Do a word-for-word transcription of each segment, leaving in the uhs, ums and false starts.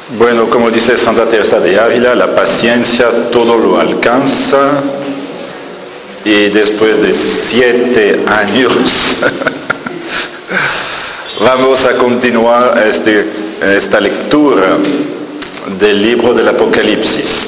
Bueno, como dice Santa Teresa de Ávila, la paciencia todo lo alcanza, y después de siete años vamos a continuar este, esta lectura del libro del Apocalipsis.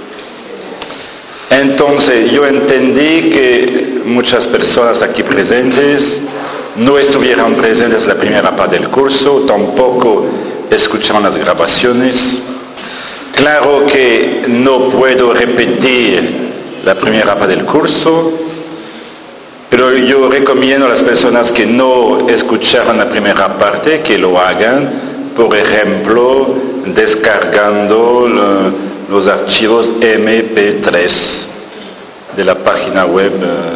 Entonces yo entendí que muchas personas aquí presentes no estuvieron presentes en la primera parte del curso, tampoco escucharon las grabaciones. Claro que no puedo repetir la primera parte del curso, pero yo recomiendo a las personas que no escucharon la primera parte que lo hagan, por ejemplo, descargando los archivos eme pe tres de la página web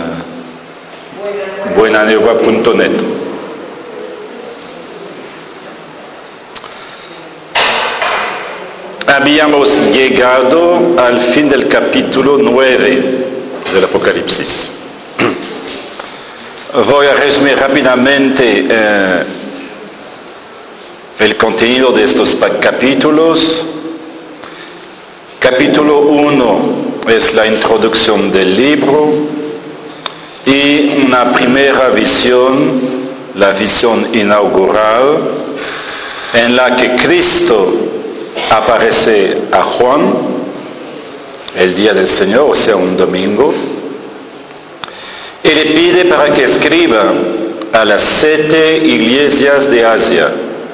uh, buenanegua punto net. Habíamos llegado al fin del capítulo nueve del Apocalipsis. Voy a resumir rápidamente eh, el contenido de estos capítulos. Capítulo uno es la introducción del libro y una primera visión, la visión inaugural, en la que Cristo aparece a Juan el día del Señor, o sea, un domingo, y le pide para que escriba a las siete iglesias de Asia.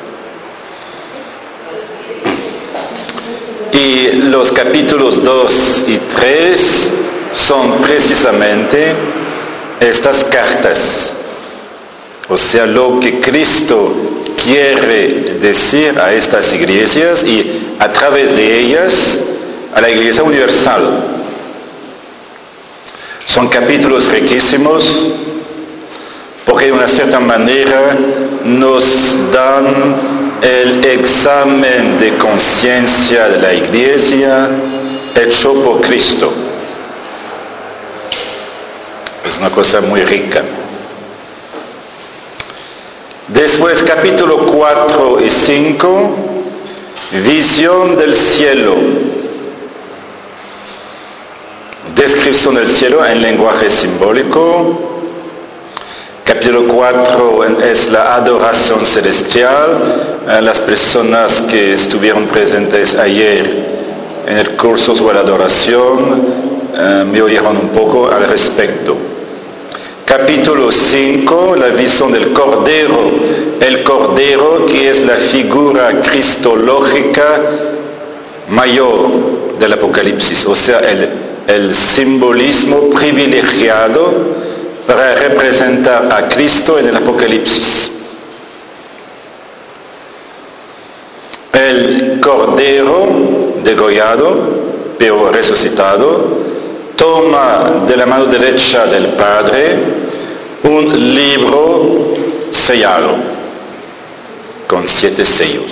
Y los capítulos dos y tres son precisamente estas cartas, o sea, lo que Cristo quiere decir a estas iglesias y a través de ellas a la Iglesia Universal. Son capítulos riquísimos porque de una cierta manera nos dan el examen de conciencia de la Iglesia hecho por Cristo. Es una cosa muy rica. Después, capítulo cuatro y cinco, visión del cielo. Descripción del cielo en lenguaje simbólico. Capítulo cuatro es la adoración celestial. Las personas que estuvieron presentes ayer en el curso sobre la adoración eh, me oyeron un poco al respecto. Capítulo cinco, la visión del Cordero. El Cordero, que es la figura cristológica mayor del Apocalipsis, o sea, el, el simbolismo privilegiado para representar a Cristo en el Apocalipsis. El Cordero degollado, pero resucitado, toma de la mano derecha del Padre un libro sellado con siete sellos.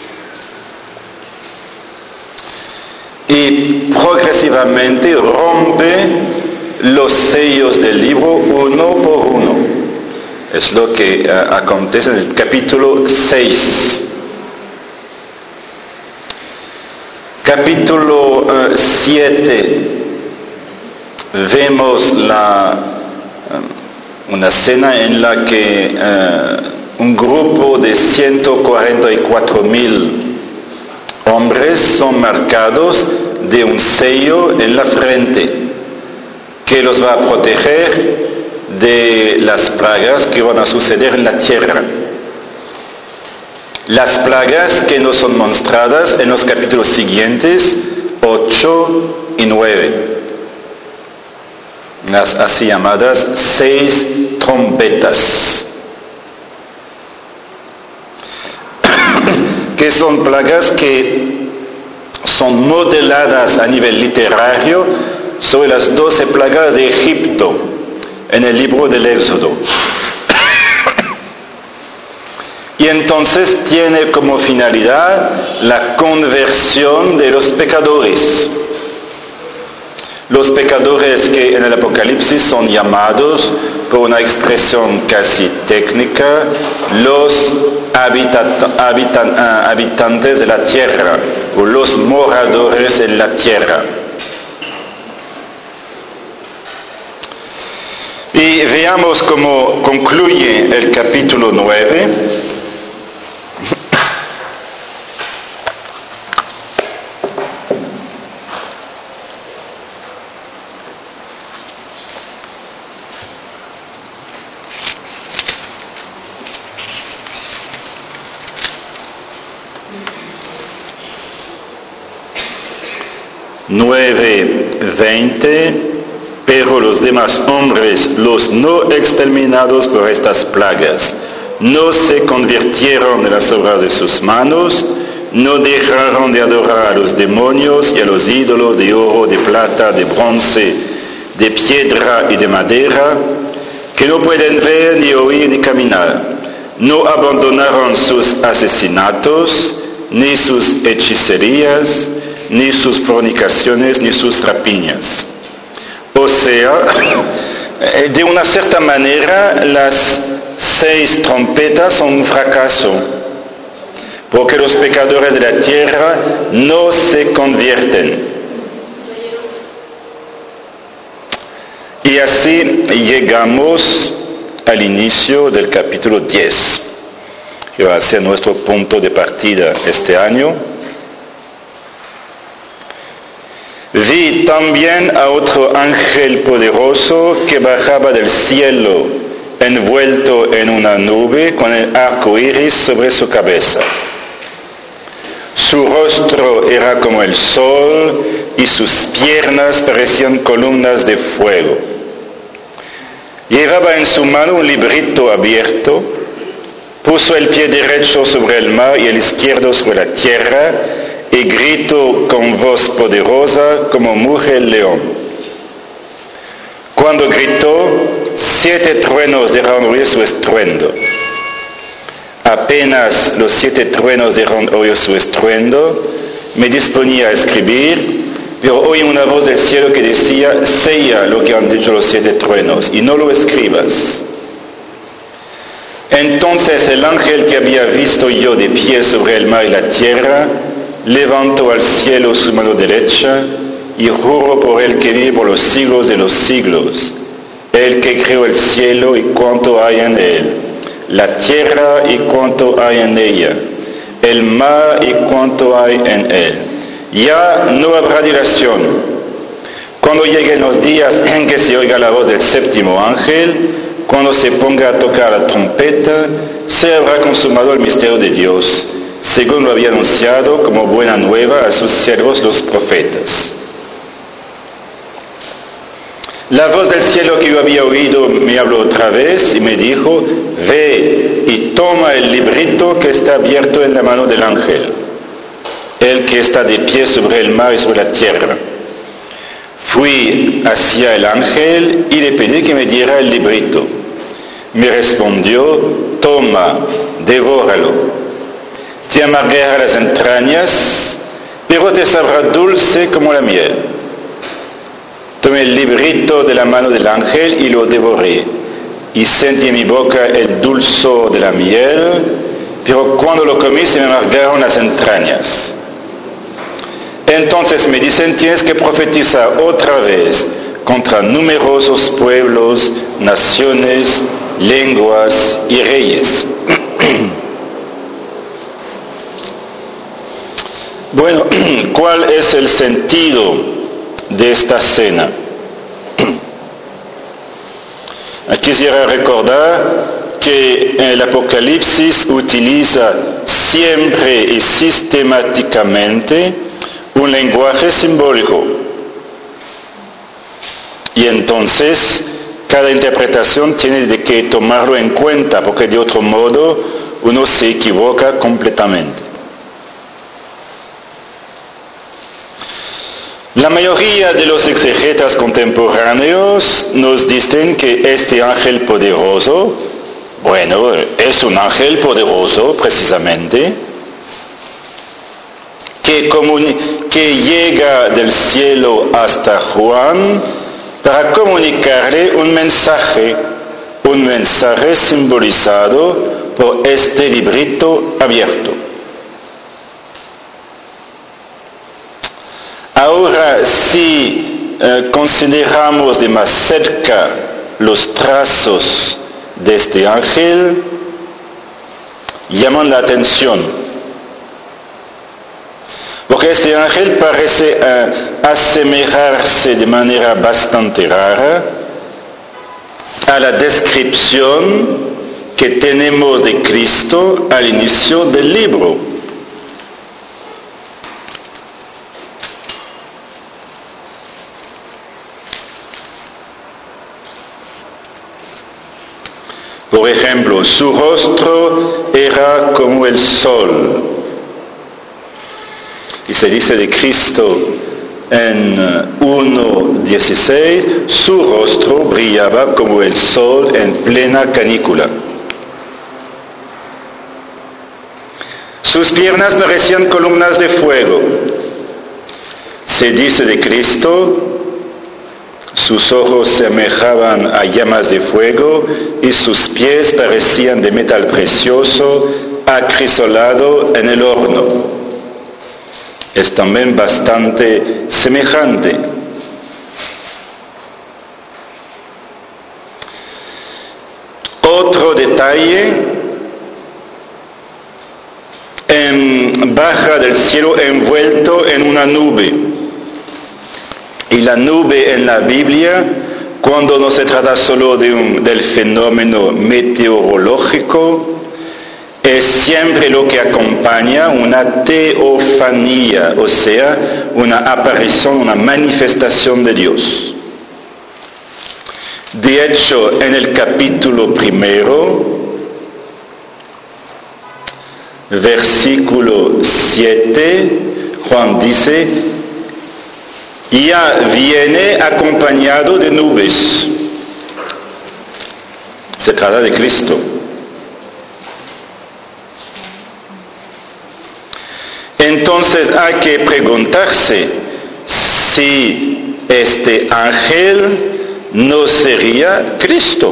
Y progresivamente rompe los sellos del libro uno por uno. Es lo que uh, acontece en el capítulo seis. Capítulo siete. Vemos la, una escena en la que uh, un grupo de ciento cuarenta y cuatro mil hombres son marcados de un sello en la frente que los va a proteger de las plagas que van a suceder en la tierra. Las plagas que no son mostradas en los capítulos siguientes, ocho y nueve. Las así llamadas seis trompetas, que son plagas que son modeladas a nivel literario sobre las doce plagas de Egipto en el libro del Éxodo. Y entonces tiene como finalidad la conversión de los pecadores. Los pecadores que en el Apocalipsis son llamados, por una expresión casi técnica, los habitat, habitan, uh, habitantes de la tierra, por los moradores en la tierra. Y veamos cómo concluye el capítulo nueve. nueve veinte. Pero los demás hombres, los no exterminados por estas plagas, no se convirtieron en las obras de sus manos, no dejaron de adorar a los demonios y a los ídolos de oro, de plata, de bronce, de piedra y de madera, que no pueden ver, ni oír, ni caminar. No abandonaron sus asesinatos, ni sus hechicerías, ni sus fornicaciones, ni sus rapiñas. O sea, de una cierta manera, las seis trompetas son un fracaso, porque los pecadores de la tierra no se convierten. Y así llegamos al inicio del capítulo diez, que va a ser nuestro punto de partida este año. Vi también a otro ángel poderoso que bajaba del cielo, envuelto en una nube con el arco iris sobre su cabeza. Su rostro era como el sol y sus piernas parecían columnas de fuego. Llevaba en su mano un librito abierto, puso el pie derecho sobre el mar y el izquierdo sobre la tierra, y gritó con voz poderosa como muge el león. Cuando gritó, siete truenos dejaron oír su estruendo. Apenas los siete truenos dejaron oír su estruendo, me disponía a escribir, pero oí una voz del cielo que decía: sella lo que han dicho los siete truenos y no lo escribas. Entonces el ángel que había visto yo de pie sobre el mar y la tierra, levantó al cielo su mano derecha y juró por el que vive por los siglos de los siglos, el que creó el cielo y cuanto hay en él, la tierra y cuanto hay en ella, el mar y cuanto hay en él. Ya no habrá dilación. Cuando lleguen los días en que se oiga la voz del séptimo ángel, cuando se ponga a tocar la trompeta, se habrá consumado el misterio de Dios, según lo había anunciado como buena nueva a sus siervos los profetas. La voz del cielo que yo había oído me habló otra vez y me dijo: ve y toma el librito que está abierto en la mano del ángel, el que está de pie sobre el mar y sobre la tierra. Fui hacia el ángel y le pedí que me diera el librito. Me respondió: toma, devóralo. Te amargará las entrañas, pero te sabrá dulce como la miel. Tomé el librito de la mano del ángel y lo devoré, y sentí en mi boca el dulzor de la miel, pero cuando lo comí se me amargaron las entrañas. Entonces me dicen: tienes que profetizar otra vez contra numerosos pueblos, naciones, lenguas y reyes. Bueno, ¿cuál es el sentido de esta cena? Quisiera recordar que el Apocalipsis utiliza siempre y sistemáticamente un lenguaje simbólico. Y entonces, cada interpretación tiene de que tomarlo en cuenta, porque de otro modo uno se equivoca completamente. La mayoría de los exegetas contemporáneos nos dicen que este ángel poderoso, bueno, es un ángel poderoso precisamente, que, que llega del cielo hasta Juan para comunicarle un mensaje, un mensaje simbolizado por este librito abierto. Ahora, si eh, consideramos de más cerca los trazos de este ángel, llaman la atención. Porque este ángel parece eh, asemejarse de manera bastante rara a la descripción que tenemos de Cristo al inicio del libro. Por ejemplo, su rostro era como el sol. Y se dice de Cristo en uno dieciséis, su rostro brillaba como el sol en plena canícula. Sus piernas parecían columnas de fuego. Se dice de Cristo, sus ojos semejaban a llamas de fuego y sus pies parecían de metal precioso acrisolado en el horno. Es también bastante semejante. Otro detalle, en, baja del cielo envuelto en una nube. Y la nube en la Biblia, cuando no se trata solo de un, del fenómeno meteorológico, es siempre lo que acompaña una teofanía, o sea, una aparición, una manifestación de Dios. De hecho, en el capítulo primero, versículo siete, Juan dice, ya viene acompañado de nubes. Se trata de Cristo. Entonces hay que preguntarse si este ángel no sería Cristo.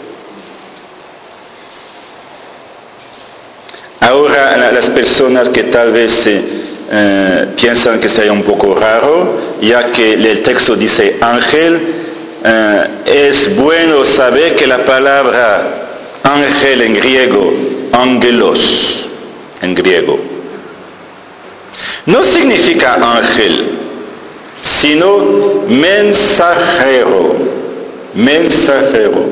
Ahora las personas que tal vez eh, piensan que sería un poco raro, ya que el texto dice ángel, eh, es bueno saber que la palabra ángel en griego, angelos en griego, no significa ángel, sino mensajero, mensajero.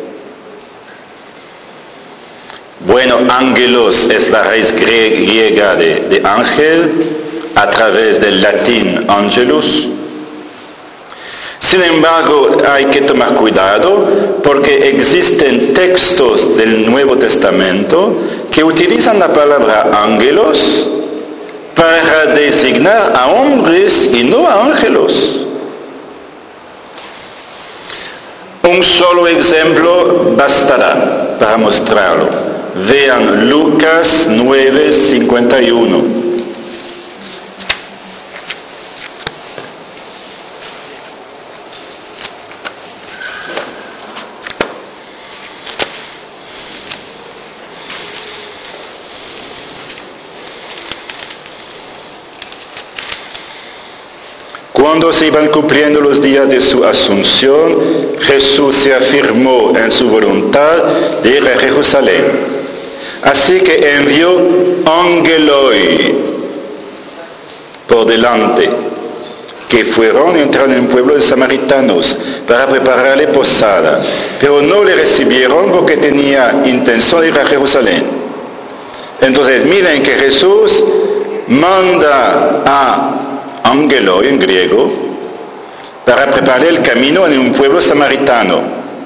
Bueno, angelos es la raíz griega de, de ángel, a través del latín angelus. Sin embargo, hay que tomar cuidado porque existen textos del Nuevo Testamento que utilizan la palabra ángelos para designar a hombres y no a ángelos. Un solo ejemplo bastará para mostrarlo. Vean Lucas nueve cincuenta y uno. Cuando se iban cumpliendo los días de su asunción, Jesús se afirmó en su voluntad de ir a Jerusalén. Así que envió angeloi por delante, que fueron y entraron en un pueblo de samaritanos para prepararle posada, pero no le recibieron porque tenía intención de ir a Jerusalén. Entonces miren que Jesús manda a angeloi en griego para preparar el camino en un pueblo samaritano.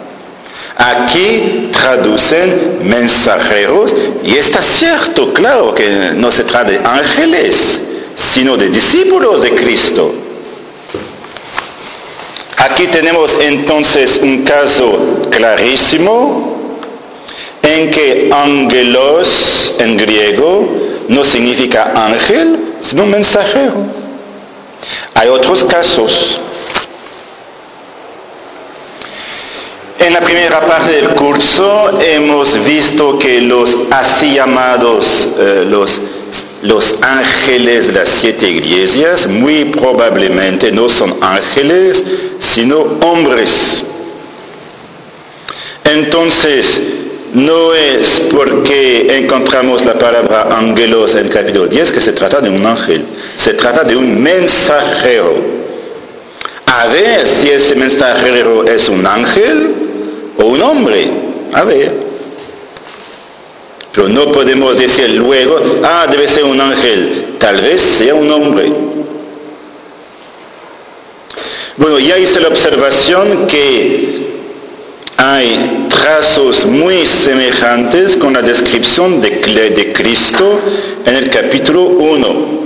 Aquí traducen mensajeros y está cierto, claro, que no se trata de ángeles, sino de discípulos de Cristo. Aquí tenemos entonces un caso clarísimo en que angelos en griego no significa ángel, sino mensajero. Hay otros casos. En la primera parte del curso hemos visto que los así llamados, eh, los los ángeles de las siete iglesias muy probablemente no son ángeles, sino hombres. Entonces, no es porque encontramos la palabra ángelos en el capítulo diez que se trata de un ángel, se trata de un mensajero. A ver si ese mensajero es un ángel o un hombre, a ver. Pero no podemos decir luego, ah, debe ser un ángel, tal vez sea un hombre. Bueno, ya hice la observación que hay trazos muy semejantes con la descripción de, de Cristo en el capítulo uno.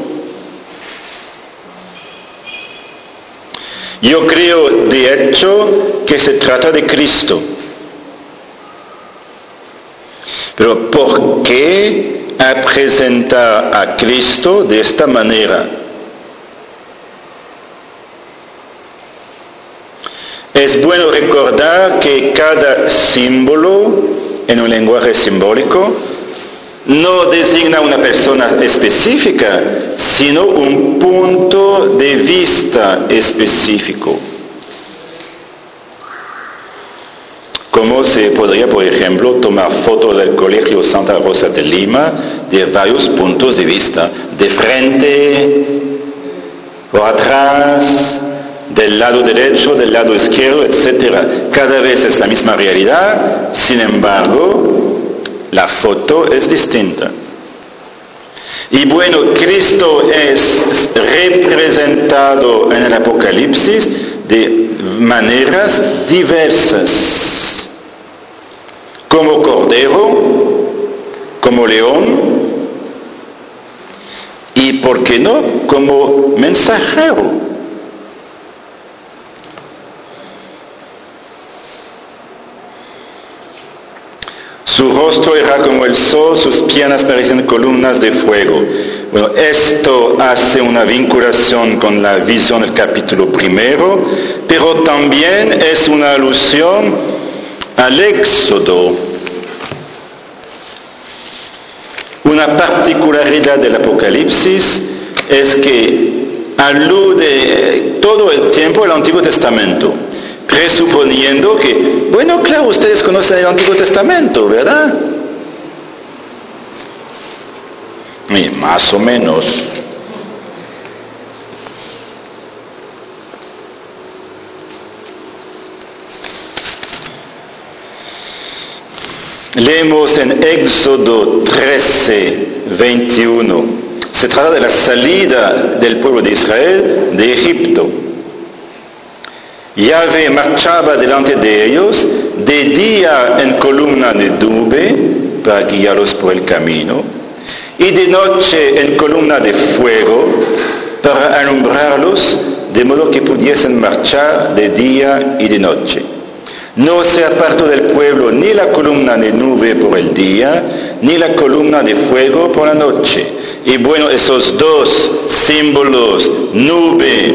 Yo creo, de hecho, que se trata de Cristo. Pero ¿por qué presentar a Cristo de esta manera? Es bueno recordar que cada símbolo en un lenguaje simbólico no designa una persona específica, sino un punto de vista específico. Como se podría, por ejemplo, tomar fotos del Colegio Santa Rosa de Lima de varios puntos de vista, de frente, por atrás, del lado derecho, del lado izquierdo, etcétera. Cada vez es la misma realidad, sin embargo, la foto es distinta. Y bueno, Cristo es representado en el Apocalipsis de maneras diversas. Como cordero, como león, y por qué no, como mensajero. Su rostro era como el sol, sus piernas parecían columnas de fuego. Bueno, esto hace una vinculación con la visión del capítulo primero, pero también es una alusión al Éxodo. Una particularidad del Apocalipsis es que alude todo el tiempo al Antiguo Testamento, presuponiendo que, bueno, claro, ustedes conocen el Antiguo Testamento, ¿verdad? Y más o menos. Leemos en Éxodo trece, veintiuno. Se trata de la salida del pueblo de Israel de Egipto. Yahvé marchaba delante de ellos de día en columna de nube para guiarlos por el camino y de noche en columna de fuego para alumbrarlos de modo que pudiesen marchar de día y de noche. No se apartó del pueblo ni la columna de nube por el día, ni la columna de fuego por la noche. Y bueno, esos dos símbolos, nube,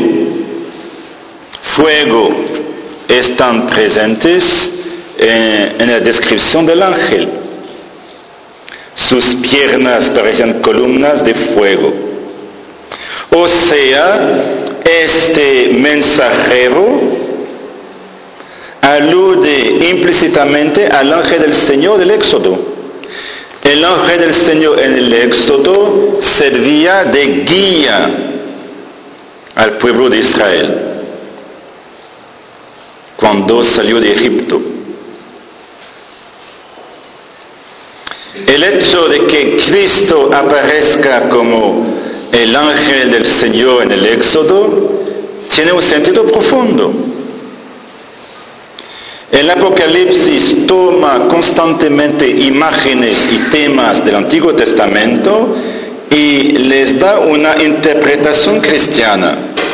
fuego, están presentes en, en la descripción del ángel. Sus piernas parecían columnas de fuego. O sea, este mensajero alude implícitamente al ángel del Señor del Éxodo. El ángel del Señor en el Éxodo servía de guía al pueblo de Israel cuando salió de Egipto. El hecho de que Cristo aparezca como el ángel del Señor en el Éxodo tiene un sentido profundo. El Apocalipsis toma constantemente imágenes y temas del Antiguo Testamento y les da una interpretación cristiana.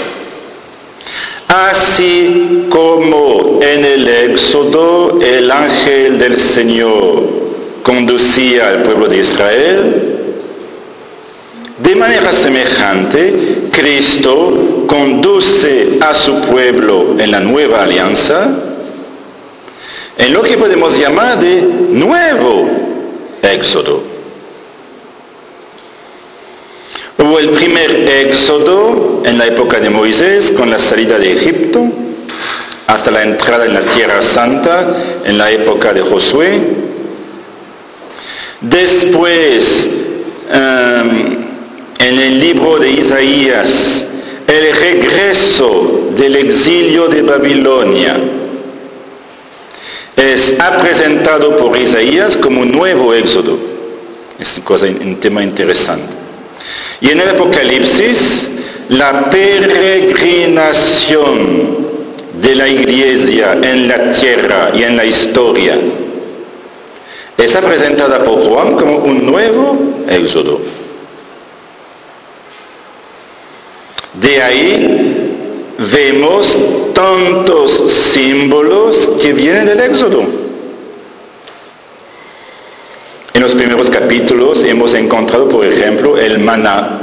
Así como en el Éxodo el ángel del Señor conducía al pueblo de Israel, de manera semejante, Cristo conduce a su pueblo en la nueva alianza, en lo que podemos llamar de nuevo Éxodo. Hubo el primer éxodo en la época de Moisés, con la salida de Egipto, hasta la entrada en la Tierra Santa, en la época de Josué. Después, um, en el libro de Isaías, el regreso del exilio de Babilonia es presentado por Isaías como un nuevo éxodo. Es una cosa, un tema interesante. Y en el Apocalipsis, la peregrinación de la iglesia en la tierra y en la historia es presentada por Juan como un nuevo éxodo. De ahí vemos tantos símbolos que vienen del éxodo. En los primeros capítulos hemos encontrado, por ejemplo, el maná.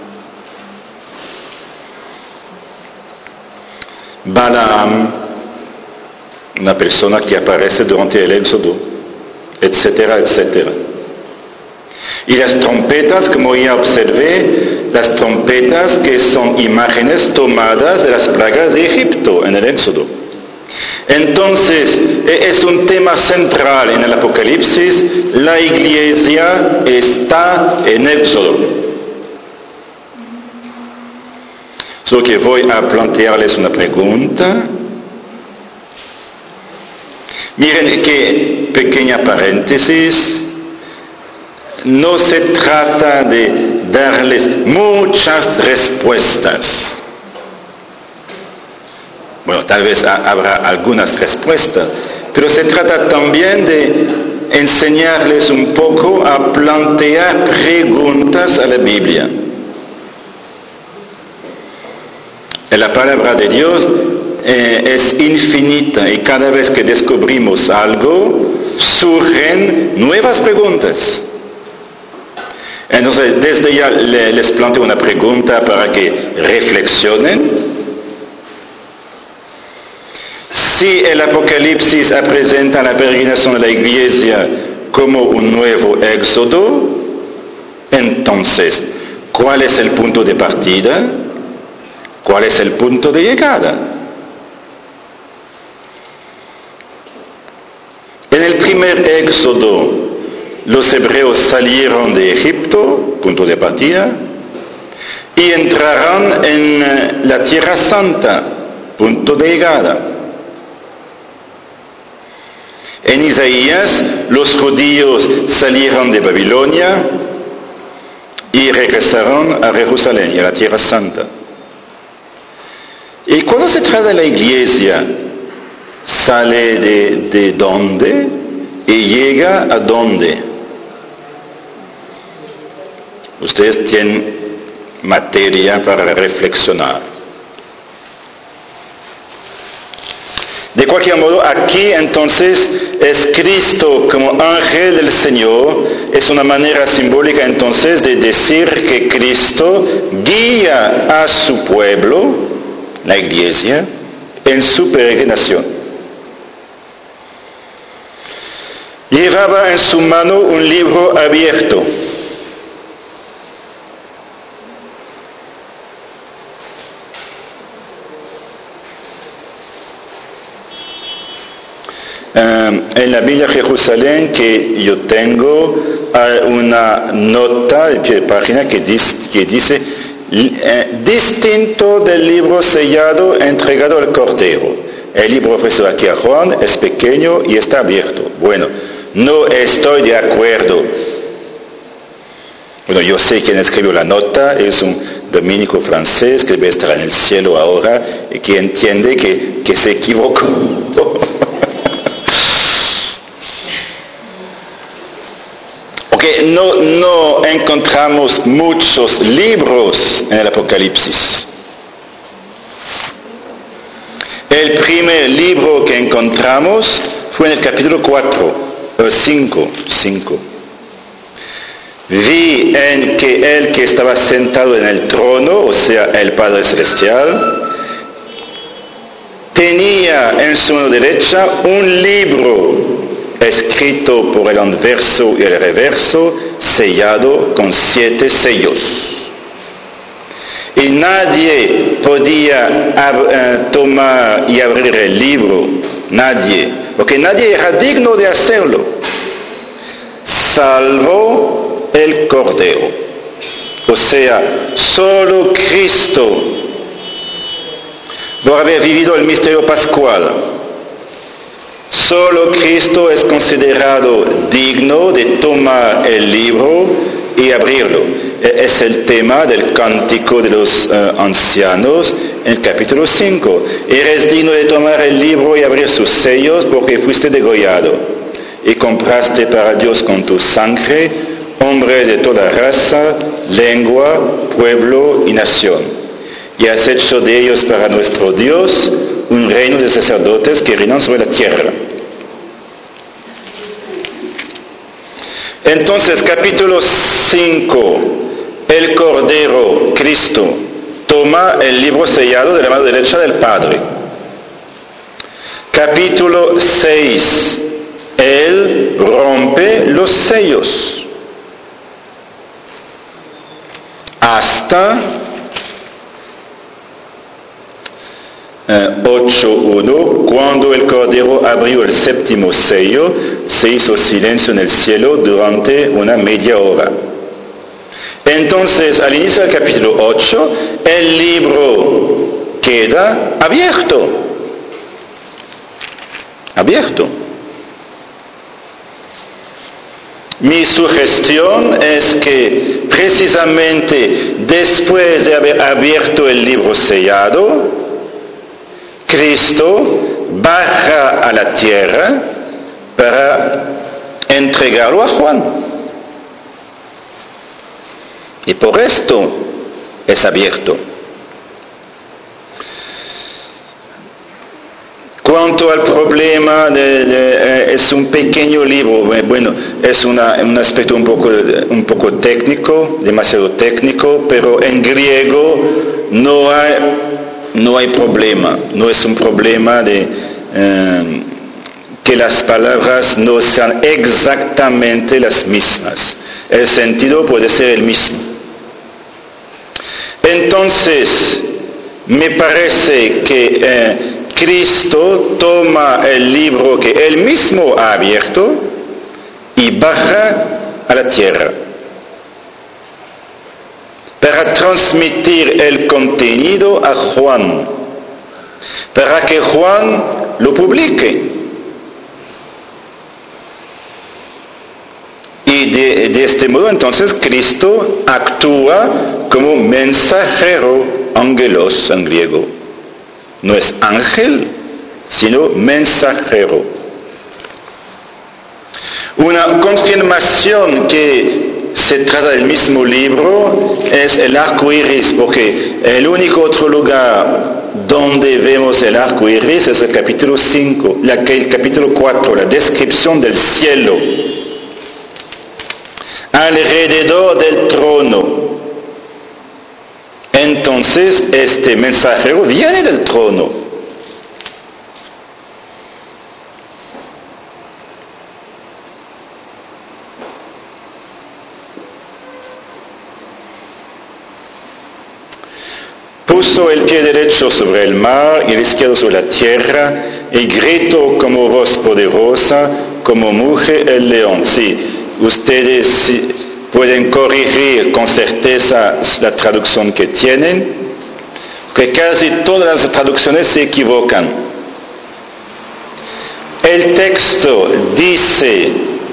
Balaam, una persona que aparece durante el éxodo, etcétera, etcétera. Y las trompetas, como ya observé, las trompetas que son imágenes tomadas de las plagas de Egipto en el éxodo. Entonces, es un tema central en el Apocalipsis. La iglesia está en éxodo. Solo que voy a plantearles una pregunta. Miren que, pequeña paréntesis, no se trata de darles muchas respuestas. Bueno, tal vez habrá algunas respuestas, pero se trata también de enseñarles un poco a plantear preguntas a la Biblia. La palabra de Dios eh, es infinita y cada vez que descubrimos algo, surgen nuevas preguntas. Entonces, desde ya les planteo una pregunta para que reflexionen. Si el Apocalipsis presenta la peregrinación de la iglesia como un nuevo éxodo, entonces, ¿cuál es el punto de partida? ¿Cuál es el punto de llegada? En el primer éxodo, los hebreos salieron de Egipto, punto de partida, y entrarán en la Tierra Santa, punto de llegada. En Isaías, los judíos salieron de Babilonia y regresaron a Jerusalén y a la Tierra Santa. Y cuando se trata de la iglesia, sale de, de dónde y llega a dónde. Ustedes tienen materia para reflexionar. De cualquier modo, aquí entonces es Cristo como ángel del Señor. Es una manera simbólica entonces de decir que Cristo guía a su pueblo, la iglesia, en su peregrinación. Llevaba en su mano un libro abierto. Um, en la Biblia Jerusalén que yo tengo hay una nota de pie de página que dice, que dice eh, distinto del libro sellado entregado al Cordero. El libro ofrecido aquí a Juan es pequeño y está abierto. Bueno, no estoy de acuerdo. Bueno, yo sé quién escribió la nota, es un dominico francés que debe estar en el cielo ahora y que entiende que, que se equivocó. No, no encontramos muchos libros en el Apocalipsis. El primer libro que encontramos fue en el capítulo cuatro, cinco, cinco. Vi en que el que estaba sentado en el trono, o sea, el Padre Celestial, tenía en su mano derecha un libro escrito por el anverso y el reverso, sellado con siete sellos. Y nadie podía ab- tomar y abrir el libro, nadie, porque nadie era digno de hacerlo, salvo el Cordero. O sea, solo Cristo, por haber vivido el misterio pascual, solo Cristo es considerado digno de tomar el libro y abrirlo. Es el tema del cántico de los uh, ancianos en el capítulo cinco. Eres digno de tomar el libro y abrir sus sellos porque fuiste degollado y compraste para Dios con tu sangre hombres de toda raza, lengua, pueblo y nación. Y has hecho de ellos para nuestro Dios un reino de sacerdotes que reinan sobre la tierra. Entonces, capítulo cinco, el Cordero, Cristo, toma el libro sellado de la mano derecha del Padre. Capítulo seis, Él rompe los sellos. Hasta eh, ocho uno, cuando el Cordero abrió el séptimo sello, se hizo silencio en el cielo durante una media hora. Entonces, al inicio del capítulo ocho, el libro queda abierto. Abierto. Mi sugestión es que precisamente después de haber abierto el libro sellado, Cristo baja a la tierra para entregarlo a Juan. Y por esto es abierto. Cuanto al problema, de, de, eh, es un pequeño libro, bueno, es una, un aspecto un poco, un poco técnico, demasiado técnico, pero en griego no hay, no hay problema, no es un problema de eh, que las palabras no sean exactamente las mismas. El sentido puede ser el mismo. Entonces, me parece que eh, Cristo toma el libro que él mismo ha abierto y baja a la tierra para transmitir el contenido a Juan, para que Juan lo publique. Y de, de este modo entonces Cristo actúa como mensajero, angelos en griego. No es ángel, sino mensajero. Una confirmación que se trata del mismo libro es el arco iris, porque el único otro lugar donde vemos el arco iris es el capítulo cinco, la, el capítulo cuatro, la descripción del cielo alrededor del trono. Entonces este mensajero viene del trono. Puso el pie derecho sobre el mar y el izquierdo sobre la tierra, y gritó como voz poderosa, como muge el león. Sí, ustedes pueden corregir con certeza la traducción que tienen, que casi todas las traducciones se equivocan. El texto dice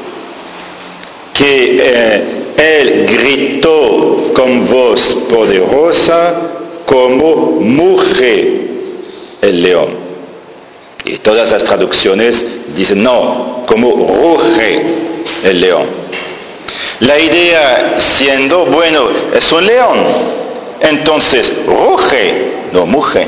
que eh, él gritó con voz poderosa como muge el león. Y todas las traducciones dicen no, como ruge el león. La idea siendo, bueno, es un león, entonces ruge, no muge.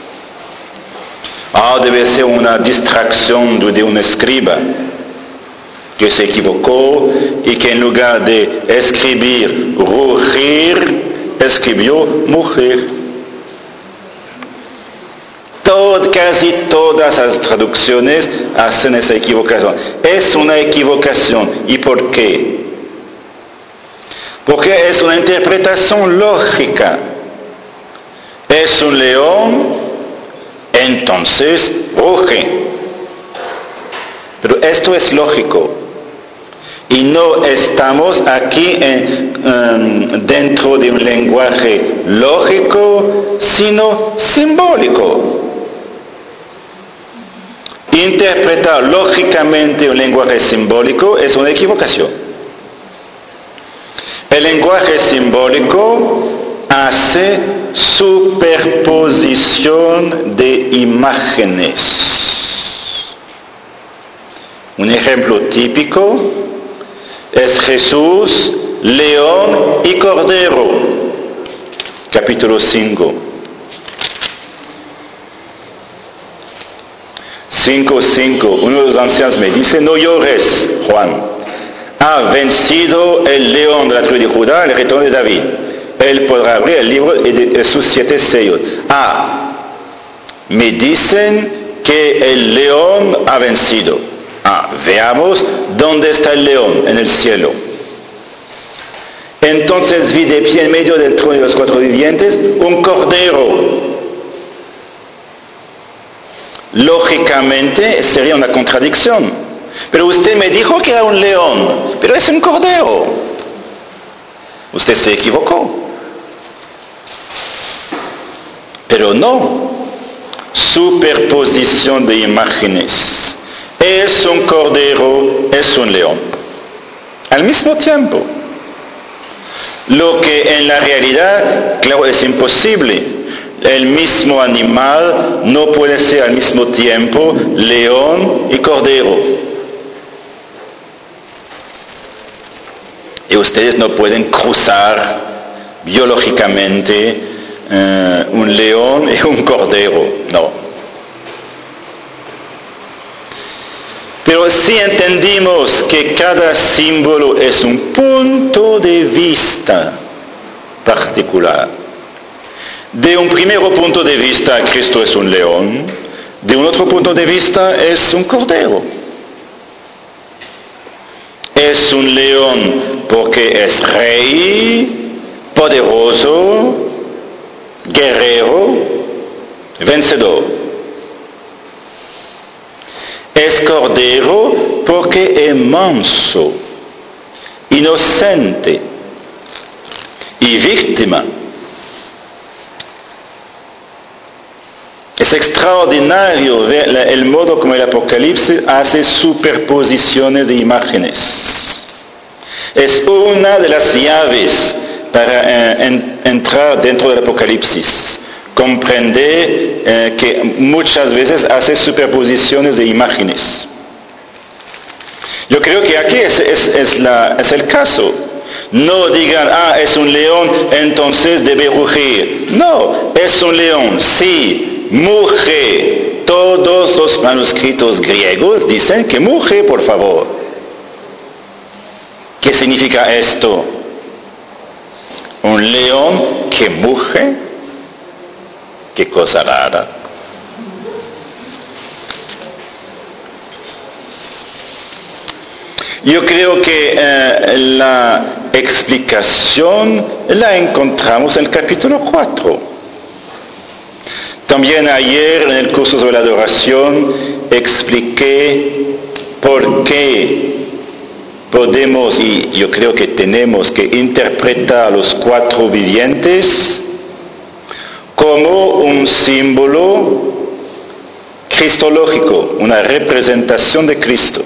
Ah, debe ser una distracción de un escriba que se equivocó y que en lugar de escribir rugir, escribió mujer. Todo, casi todas las traducciones hacen esa equivocación. Es una equivocación. ¿Y por qué? Porque es una interpretación lógica. es un león, entonces ruge. Pero esto es lógico. Y no estamos aquí en, um, dentro de un lenguaje lógico, sino simbólico. Interpretar lógicamente un lenguaje simbólico es una equivocación. El lenguaje simbólico hace superposición de imágenes. Un ejemplo típico es Jesús, león y cordero, capítulo cinco. cinco, cinco. Uno de los ancianos me dice, no llores, Juan. Ha vencido el león de la tribu de Judá, el retorno de David. Él podrá abrir el libro de sus siete sellos. Ah, me dicen que el león ha vencido. Ah, veamos dónde está el león, en el cielo. Entonces vi de pie en medio del trono de los cuatro vivientes un cordero. Lógicamente sería una contradicción. Pero usted me dijo que era un león, pero es un cordero. Usted se equivocó. Pero no. Superposición de imágenes. Es un cordero, es un león. Al mismo tiempo. Lo que en la realidad, claro, es imposible. El mismo animal no puede ser al mismo tiempo león y cordero. Y ustedes no pueden cruzar biológicamente uh, un león y un cordero, no. Pero si entendimos que cada símbolo es un punto de vista particular, de un primer punto de vista Cristo es un león, de un otro punto de vista es un cordero. Es un león porque es rey, poderoso, guerrero, vencedor. Es cordero porque es manso, inocente y víctima. Es extraordinario ver el modo como el Apocalipsis hace superposiciones de imágenes. Es una de las llaves para eh, en, entrar dentro del Apocalipsis. Comprender eh, que muchas veces hace superposiciones de imágenes. Yo creo que aquí es, es, es, la, es el caso. No digan, ah, es un león, entonces debe rugir. No, es un león, sí, muge. Todos los manuscritos griegos dicen que muge, por favor. ¿Qué significa esto? Un león que muge. Qué cosa rara. Yo creo que eh, la explicación la encontramos en el capítulo cuatro. También ayer en el curso sobre la adoración expliqué por qué podemos, y yo creo que tenemos que interpretar los cuatro vivientes como un símbolo cristológico, una representación de Cristo.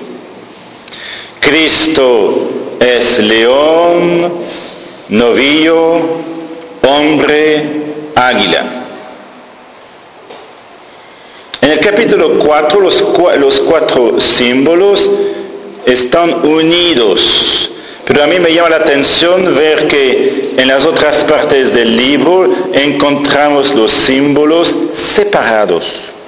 Cristo es león, novillo, hombre, águila. En el capítulo cuatro, los, los cuatro símbolos están unidos. Pero a mí me llama la atención ver que en las otras partes del libro encontramos los símbolos separados.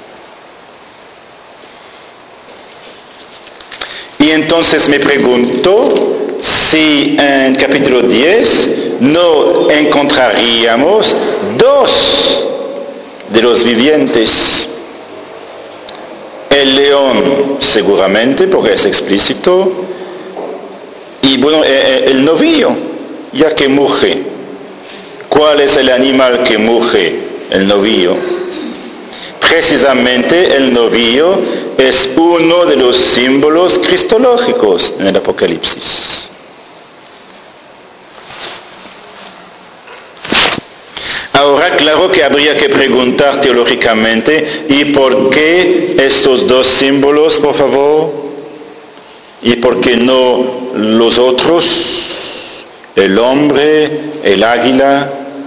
Y entonces me pregunto si en capítulo diez no encontraríamos dos de los vivientes. El león seguramente, porque es explícito, y bueno, el novillo, ya que muge. ¿Cuál es el animal que muge? el novillo. Precisamente el novillo es uno de los símbolos cristológicos en el Apocalipsis. Ahora, claro que habría que preguntar teológicamente, ¿y por qué estos dos símbolos, por favor? ¿Y por qué no los otros? El hombre, el águila.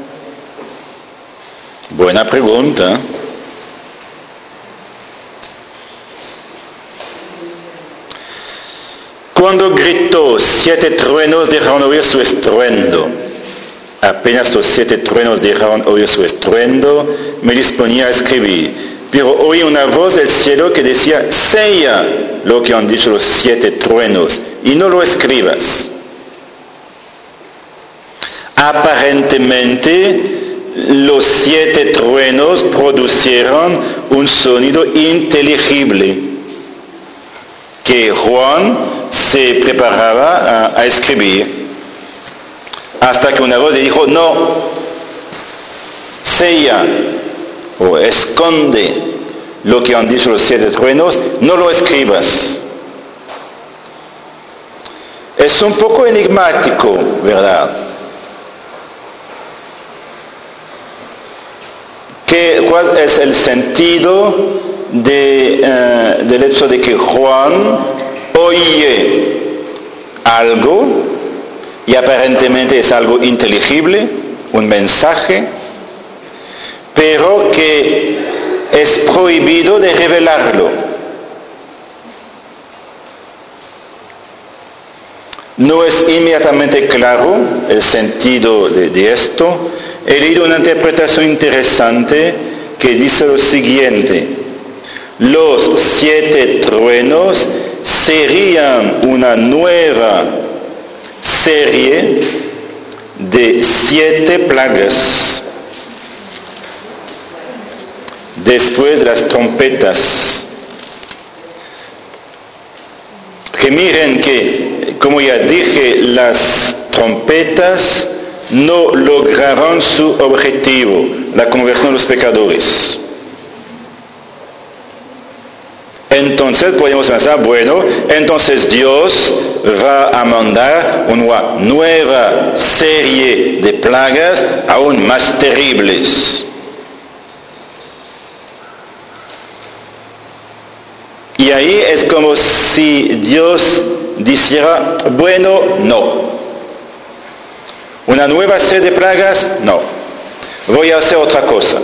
Buena pregunta. Cuando gritó, siete truenos dejaron oír su estruendo. Apenas los siete truenos dejaron oír su estruendo, me disponía a escribir. Pero oí una voz del cielo que decía, sella lo que han dicho los siete truenos y no lo escribas. Aparentemente, los siete truenos producieron un sonido inteligible que Juan se preparaba a, a escribir. Hasta que una voz le dijo, no, sella o esconde lo que han dicho los siete truenos, no lo escribas. Es un poco enigmático, ¿verdad? ¿Qué, ¿Cuál es el sentido de, uh, del hecho de que Juan oye algo y aparentemente es algo inteligible, un mensaje, pero que es prohibido de revelarlo? No es inmediatamente claro el sentido de, de esto. He leído una interpretación interesante que dice lo siguiente: los siete truenos serían una nueva serie de siete plagas después de las trompetas. Que miren que, como ya dije, las trompetas no lograron su objetivo, la conversión de los pecadores. Entonces podemos pensar, bueno, entonces Dios va a mandar una nueva serie de plagas aún más terribles. Y ahí es como si Dios dijera, bueno, no. Una nueva serie de plagas, no. Voy a hacer otra cosa.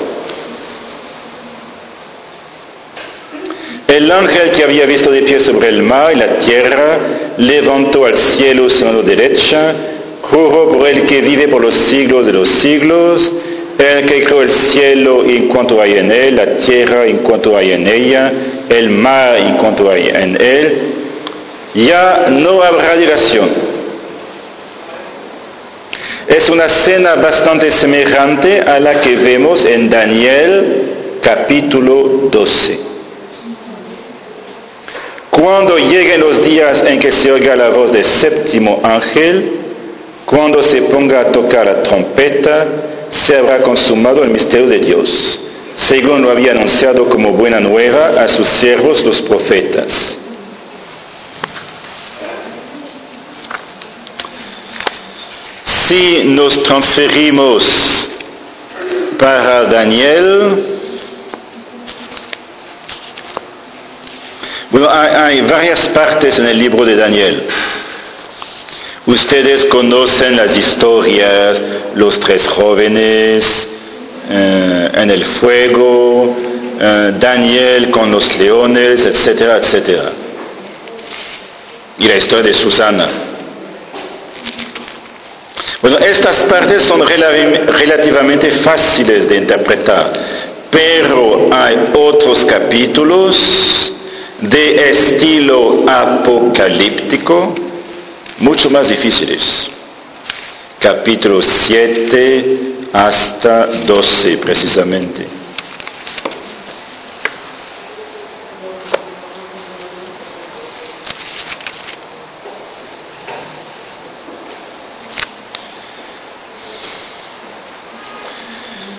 El ángel que había visto de pie sobre el mar y la tierra levantó al cielo su mano derecha, juró por el que vive por los siglos de los siglos, el que creó el cielo en cuanto hay en él, la tierra en cuanto hay en ella, el mar en cuanto hay en él, ya no habrá dilación. Es una escena bastante semejante a la que vemos en Daniel capítulo doce. Cuando lleguen los días en que se oiga la voz del séptimo ángel, cuando se ponga a tocar la trompeta, se habrá consumado el misterio de Dios, según lo había anunciado como buena nueva a sus siervos los profetas. Si nos transferimos para Daniel, bueno, hay, hay varias partes en el libro de Daniel. Ustedes conocen las historias, los tres jóvenes eh, en el fuego, eh, Daniel con los leones, etcétera, etcétera. Y la historia de Susana. Bueno, estas partes son relativamente fáciles de interpretar, pero hay otros capítulos de estilo apocalíptico mucho más difíciles. Capítulo siete hasta doce precisamente.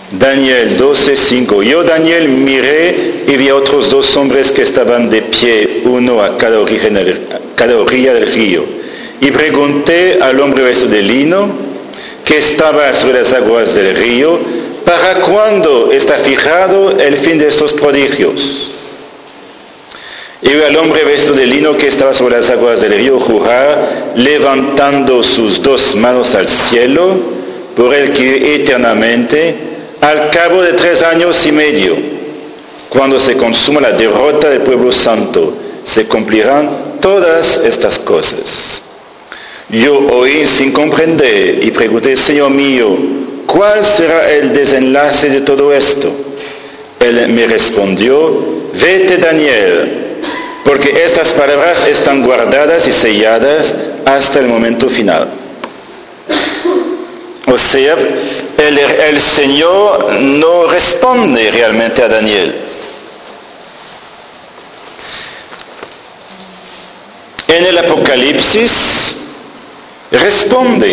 Daniel doce, cinco. Yo, Daniel, miré y vi a otros dos hombres que estaban de pie, uno a cada orilla del, cada orilla del río. Y pregunté al hombre vestido de lino, que estaba sobre las aguas del río, ¿para cuándo está fijado el fin de estos prodigios? Y vi al hombre vestido de lino que estaba sobre las aguas del río jurar, levantando sus dos manos al cielo, por el que eternamente, al cabo de tres años y medio, cuando se consuma la derrota del pueblo santo, se cumplirán todas estas cosas. Yo oí sin comprender y pregunté, Señor mío, ¿cuál será el desenlace de todo esto? Él me respondió, vete, Daniel, porque estas palabras están guardadas y selladas hasta el momento final. O sea, el, el Señor no responde realmente a Daniel. En el Apocalipsis responde.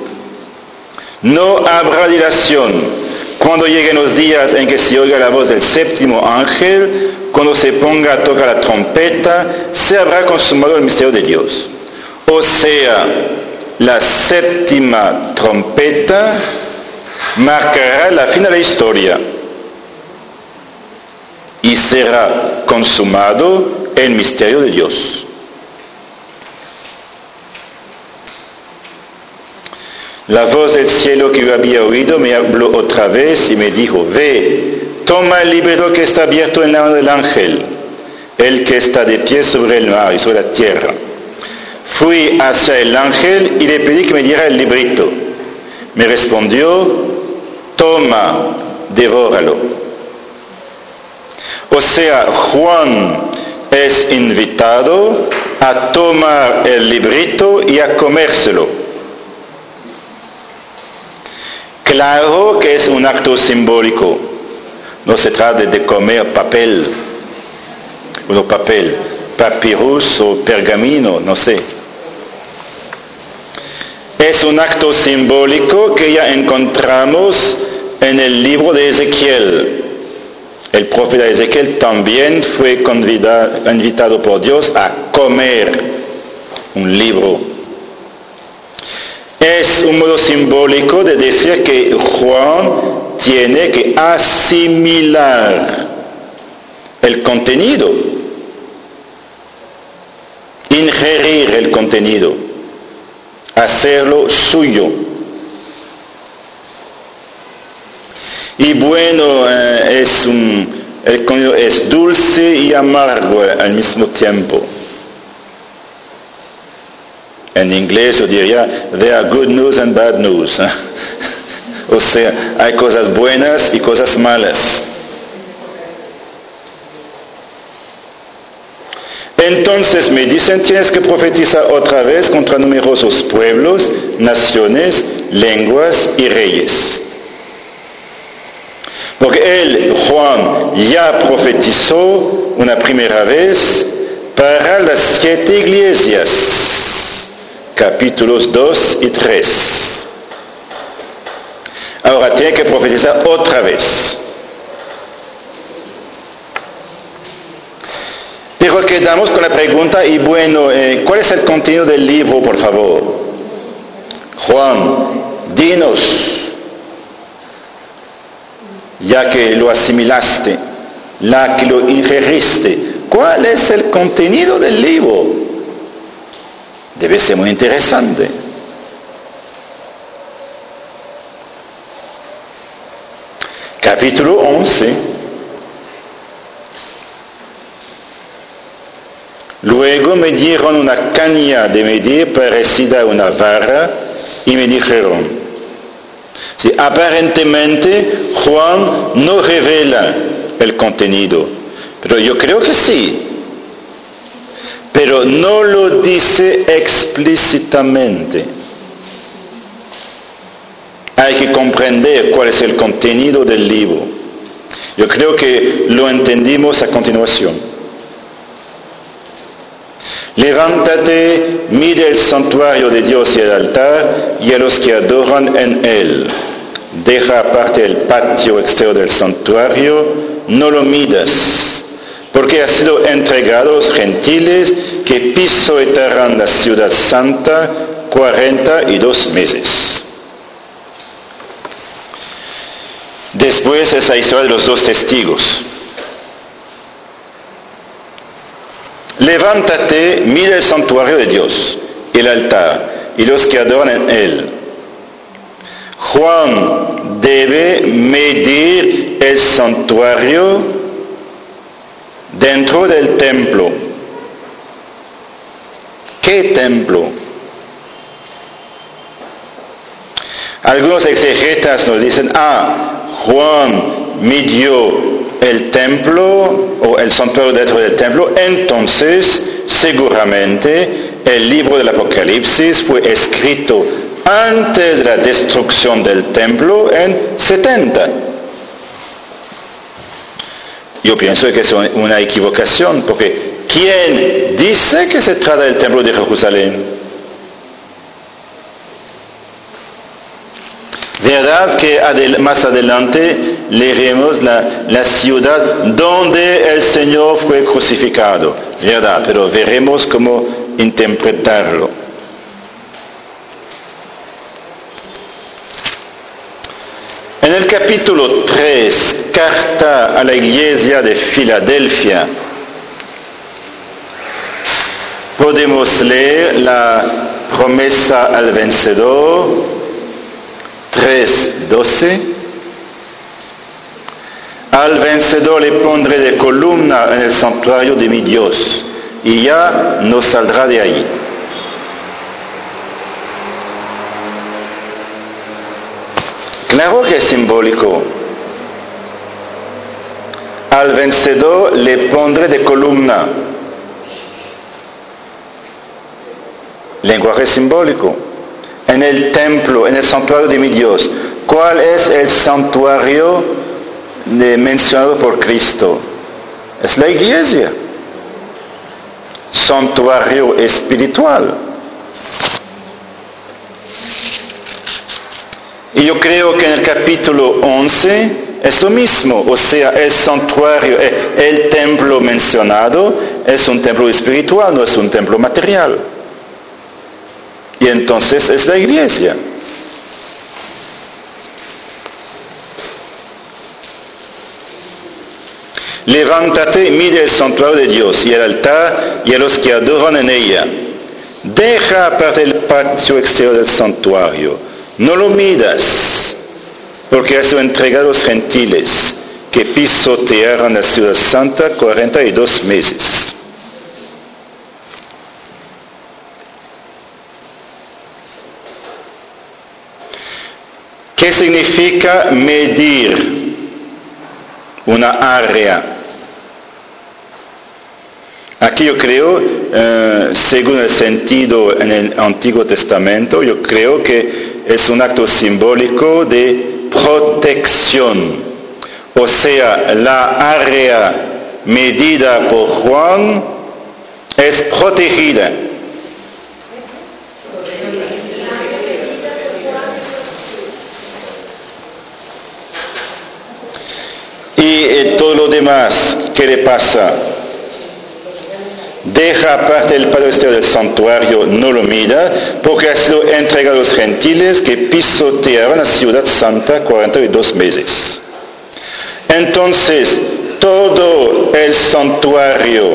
No habrá dilación. Cuando lleguen los días en que se oiga la voz del séptimo ángel, cuando se ponga a tocar la trompeta, se habrá consumado el misterio de Dios. O sea, la séptima trompeta marcará la fin de la historia y será consumado el misterio de Dios. La voz del cielo que yo había oído me habló otra vez y me dijo, ve, toma el libro que está abierto en la mano del ángel, el que está de pie sobre el mar y sobre la tierra. Fui hacia el ángel y le pedí que me diera el librito. Me respondió, toma, devóralo. O sea, Juan es invitado a tomar el librito y a comérselo. Claro que es un acto simbólico. No se trata de comer papel, o papel, papyrus o pergamino, no sé. Es un acto simbólico que ya encontramos en el libro de Ezequiel. El profeta Ezequiel también fue convidado, invitado por Dios a comer un libro. Es un modo simbólico de decir que Juan tiene que asimilar el contenido, ingerir el contenido, hacerlo suyo. Y bueno, eh, es, un, el contenido es dulce y amargo al mismo tiempo. En inglés yo diría, there are good news and bad news. O sea, hay cosas buenas y cosas malas. Entonces me dicen, tienes que profetizar otra vez contra numerosos pueblos, naciones, lenguas y reyes. Porque él, Juan, ya profetizó una primera vez para las siete iglesias. Capítulos dos y tres. Ahora tiene que profetizar otra vez. Pero quedamos con la pregunta, y bueno, eh, ¿cuál es el contenido del libro, por favor? Juan, dinos, ya que lo asimilaste, ya que lo ingeriste, ¿cuál es el contenido del libro? Debe ser muy interesante. Capítulo once. Luego me dieron una caña de medir parecida a una vara y me dijeron, sí, aparentemente Juan no revela el contenido, pero yo creo que sí. Pero no lo dice explícitamente. Hay que comprender cuál es el contenido del libro. Yo creo que lo entendimos a continuación. Levántate, mide el santuario de Dios y el altar y a los que adoran en él. deja aparte el patio exterior del santuario, no lo midas, porque ha sido entregado a los gentiles que pisotearán la ciudad santa cuarenta y dos meses. Después es la historia de los dos testigos. Levántate, mira el santuario de Dios, el altar y los que adoran en él. Juan debe medir el santuario dentro del templo. ¿Qué templo? Algunos exegetas nos dicen, ah, Juan midió el templo o el santuario dentro del templo, entonces seguramente el libro del Apocalipsis fue escrito antes de la destrucción del templo en setenta. Yo pienso que es una equivocación, porque ¿quién dice que se trata del templo de Jerusalén? Verdad que adel- más adelante leeremos la, la ciudad donde el Señor fue crucificado, verdad, pero veremos cómo interpretarlo. En el capítulo tres, carta a la iglesia de Filadelfia, podemos leer la promesa al vencedor, tres doce. Al vencedor le pondré de columna en el santuario de mi Dios, y ya no saldrá de ahí. Claro que es simbólico. Al vencedor le pondré de columna. Lenguaje simbólico. En el templo, en el santuario de mi Dios. ¿Cuál es el santuario de, mencionado por Cristo? Es la iglesia. Santuario espiritual. Y yo creo que en el capítulo once es lo mismo. O sea, el santuario, el templo mencionado es un templo espiritual, no es un templo material. Y entonces es la iglesia. Levántate, mira el santuario de Dios y el altar y a los que adoran en ella. Deja aparte el patio exterior del santuario. No lo midas, porque ha sido entregado a los gentiles que pisotearon la ciudad santa cuarenta y dos meses. ¿Qué significa medir una área? Aquí yo creo, eh, según el sentido en el Antiguo Testamento, yo creo que es un acto simbólico de protección. O sea, la área medida por Juan es protegida. Y eh, todo lo demás, ¿qué le pasa? Deja aparte el patio exterior del santuario, no lo mida, porque ha sido entregado a los gentiles que pisotearon la ciudad santa cuarenta y dos meses. Entonces, todo el santuario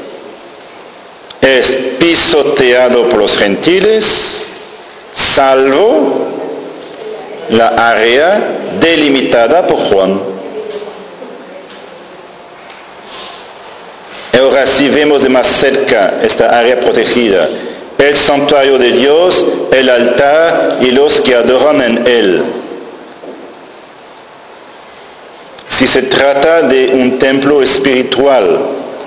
es pisoteado por los gentiles, salvo la área delimitada por Juan. Ahora si vemos de más cerca esta área protegida, el santuario de Dios, el altar y los que adoran en él. Si se trata de un templo espiritual,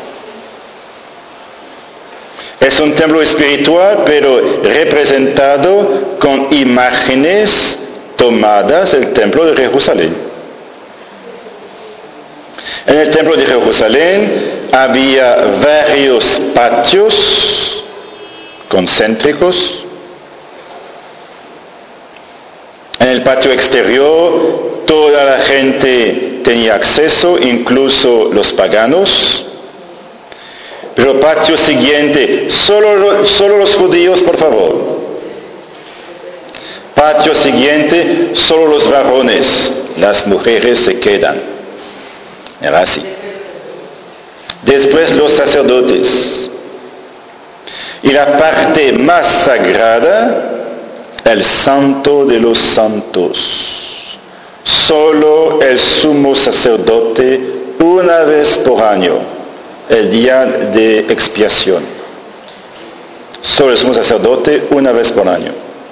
es un templo espiritual pero representado con imágenes tomadas del templo de Jerusalén. En el templo de Jerusalén había varios patios concéntricos. En el patio exterior toda la gente tenía acceso, incluso los paganos. Pero el patio siguiente, solo, solo los judíos, por favor. Patio siguiente, solo los varones, las mujeres se quedan. Era así. Después los sacerdotes. Y la parte más sagrada, el santo de los santos. Solo el sumo sacerdote una vez por año, el día de expiación. Solo el sumo sacerdote una vez por año.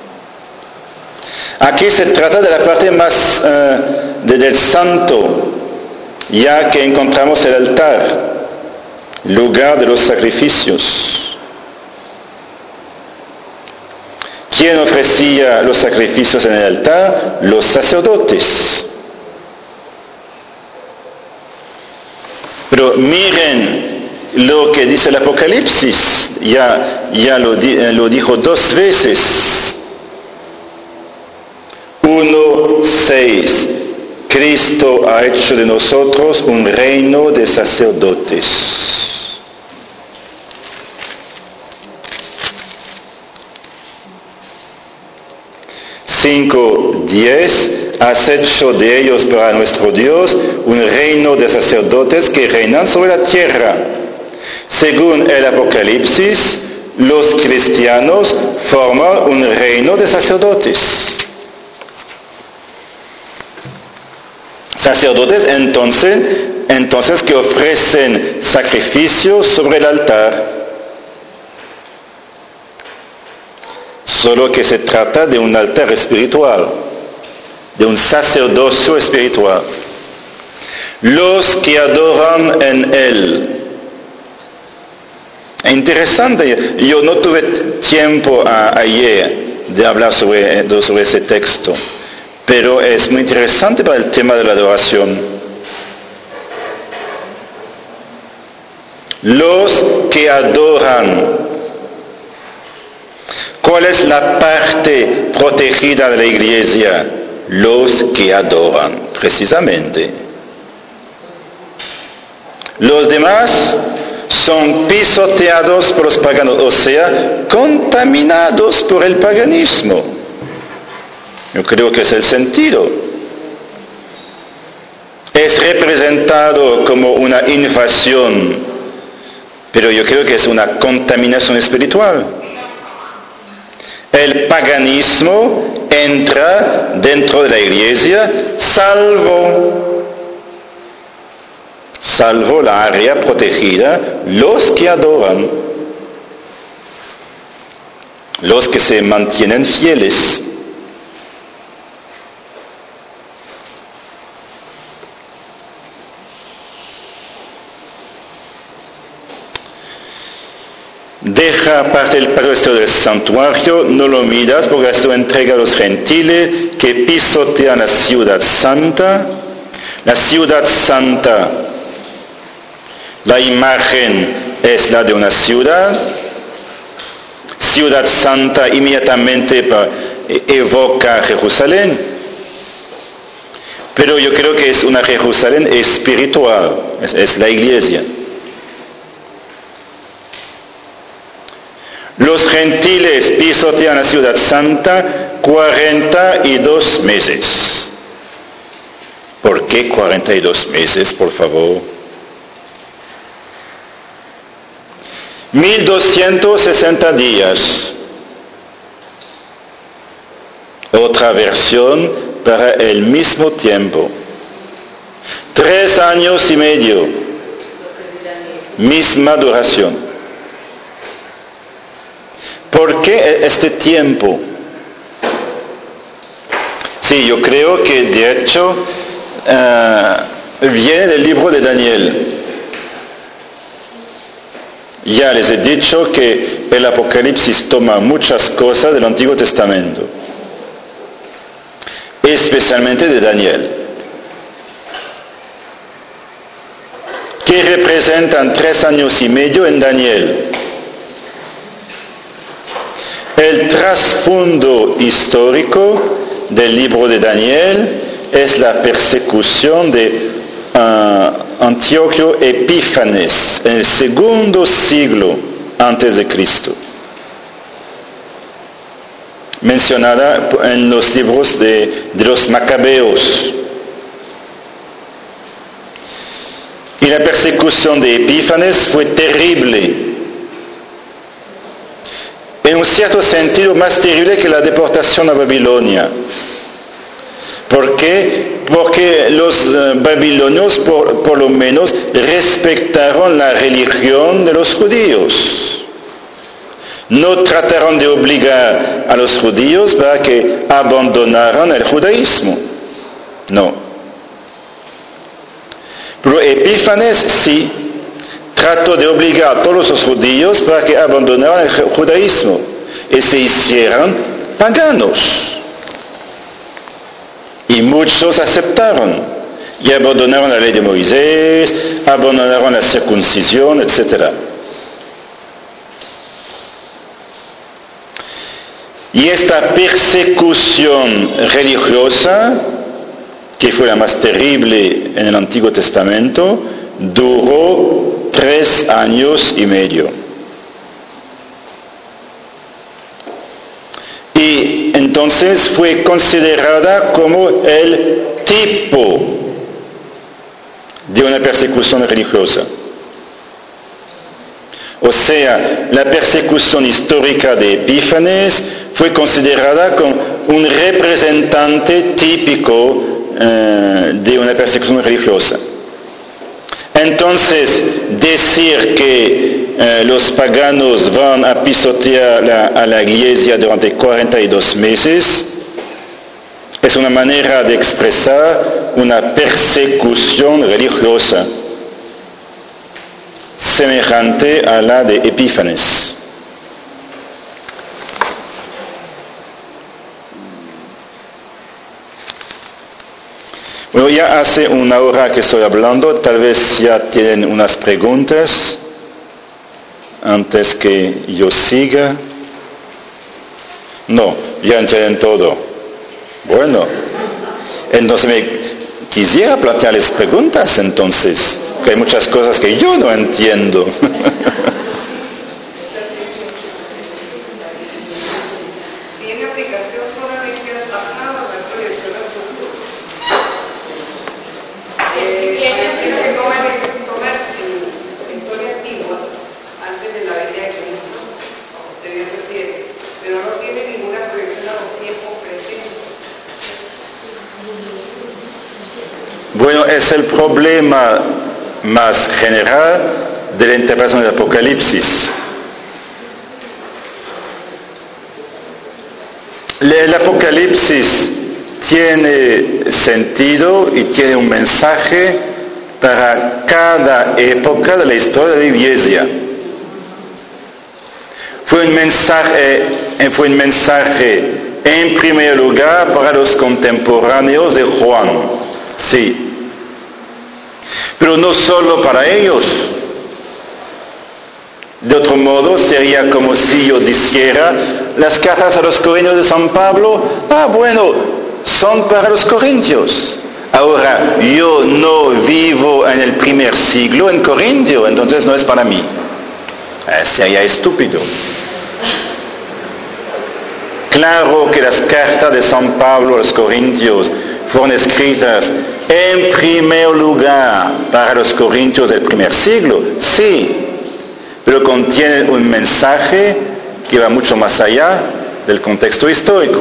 Aquí se trata de la parte más uh, de, del santo, ya que encontramos el altar, lugar de los sacrificios. ¿Quién ofrecía los sacrificios en el altar? Los sacerdotes. Pero miren lo que dice el Apocalipsis, ya, ya lo, lo dijo dos veces. uno, seis. Cristo ha hecho de nosotros un reino de sacerdotes. cinco, diez. Has hecho de ellos para nuestro Dios un reino de sacerdotes que reinan sobre la tierra. Según el Apocalipsis, los cristianos forman un reino de sacerdotes. Sacerdotes entonces, entonces que ofrecen sacrificios sobre el altar. Solo que se trata de un altar espiritual, de un sacerdocio espiritual. Los que adoran en él. Es interesante, yo no tuve tiempo a, ayer de hablar sobre, sobre ese texto, pero es muy interesante para el tema de la adoración. Los que adoran. ¿Cuál es la parte protegida de la iglesia? Los que adoran, precisamente. Los demás son pisoteados por los paganos, o sea, contaminados por el paganismo. Yo creo que es el sentido. Es representado como una invasión, pero yo creo que es una contaminación espiritual. El paganismo entra dentro de la iglesia, salvo, salvo la área protegida, los que adoran, los que se mantienen fieles. Deja aparte el patio del santuario, no lo miras porque esto entrega a los gentiles que pisotean la ciudad santa. La ciudad santa, la imagen es la de una ciudad. Ciudad santa inmediatamente evoca Jerusalén. Pero yo creo que es una Jerusalén espiritual, es, es la iglesia. Los gentiles pisotean la ciudad santa cuarenta y dos meses. ¿Por qué cuarenta y dos meses, por favor? mil doscientos sesenta días. Otra versión para el mismo tiempo. Tres años y medio. Misma duración. ¿Por qué este tiempo? Sí, yo creo que de hecho uh, viene del libro de Daniel. Ya les he dicho que el Apocalipsis toma muchas cosas del Antiguo Testamento, especialmente de Daniel, que representan tres años y medio en Daniel. El trasfondo histórico del libro de Daniel es la persecución de uh, Antíoco Epífanes en el segundo siglo antes de Cristo, mencionada en los libros de, de los Macabeos. Y la persecución de Epífanes fue terrible, en un cierto sentido más terrible que la deportación a Babilonia. ¿Por qué? Porque los uh, babilonios, por, por lo menos, respetaron la religión de los judíos. No trataron de obligar a los judíos para que abandonaran el judaísmo. No. Pero Epífanes sí trató de obligar a todos los judíos para que abandonaran el judaísmo y se hicieran paganos. Y muchos aceptaron y abandonaron la ley de Moisés, abandonaron la circuncisión, etcétera. Y esta persecución religiosa, que fue la más terrible en el Antiguo Testamento, duró tres años y medio. Y entonces fue considerada como el tipo de una persecución religiosa. O sea, la persecución histórica de Epífanes fue considerada como un representante típico eh, de una persecución religiosa. Entonces, decir que eh, los paganos van a pisotear la, a la iglesia durante cuarenta y dos meses es una manera de expresar una persecución religiosa semejante a la de Epífanes. Bueno, ya hace una hora que estoy hablando, tal vez ya tienen unas preguntas antes que yo siga. No, ya entienden todo. Bueno, entonces me quisiera plantearles preguntas entonces, que hay muchas cosas que yo no entiendo. Bueno, es el problema más general de la interpretación del Apocalipsis. El Apocalipsis tiene sentido y tiene un mensaje para cada época de la historia de la Iglesia. Fue un mensaje, fue un mensaje en primer lugar para los contemporáneos de Juan, sí. Pero no solo para ellos. De otro modo, sería como si yo dijera, las cartas a los Corintios de San Pablo, ah, bueno, son para los Corintios. Ahora, yo no vivo en el primer siglo en Corintio, entonces no es para mí. Eh, sería estúpido. Claro que las cartas de San Pablo a los Corintios fueron escritas en primer lugar para los corintios del primer siglo, sí, pero contienen un mensaje que va mucho más allá del contexto histórico.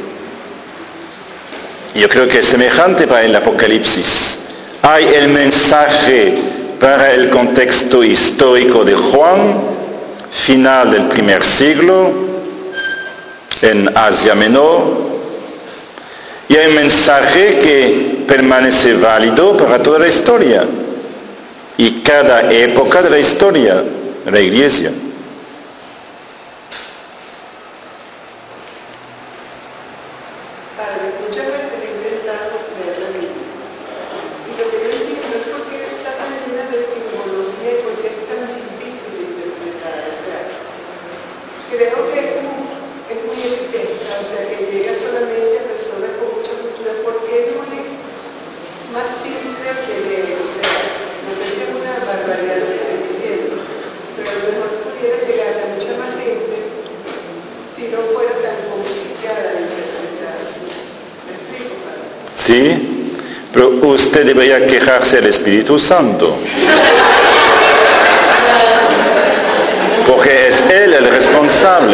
Yo creo que es semejante para el Apocalipsis. Hay el mensaje para el contexto histórico de Juan, final del primer siglo, en Asia Menor, y hay un mensaje que permanece válido para toda la historia y cada época de la historia de la Iglesia. Creo que es muy, es muy evidente, o sea, que llega solamente a personas Sí, pero usted debería quejarse del Espíritu Santo. Porque es Él el responsable.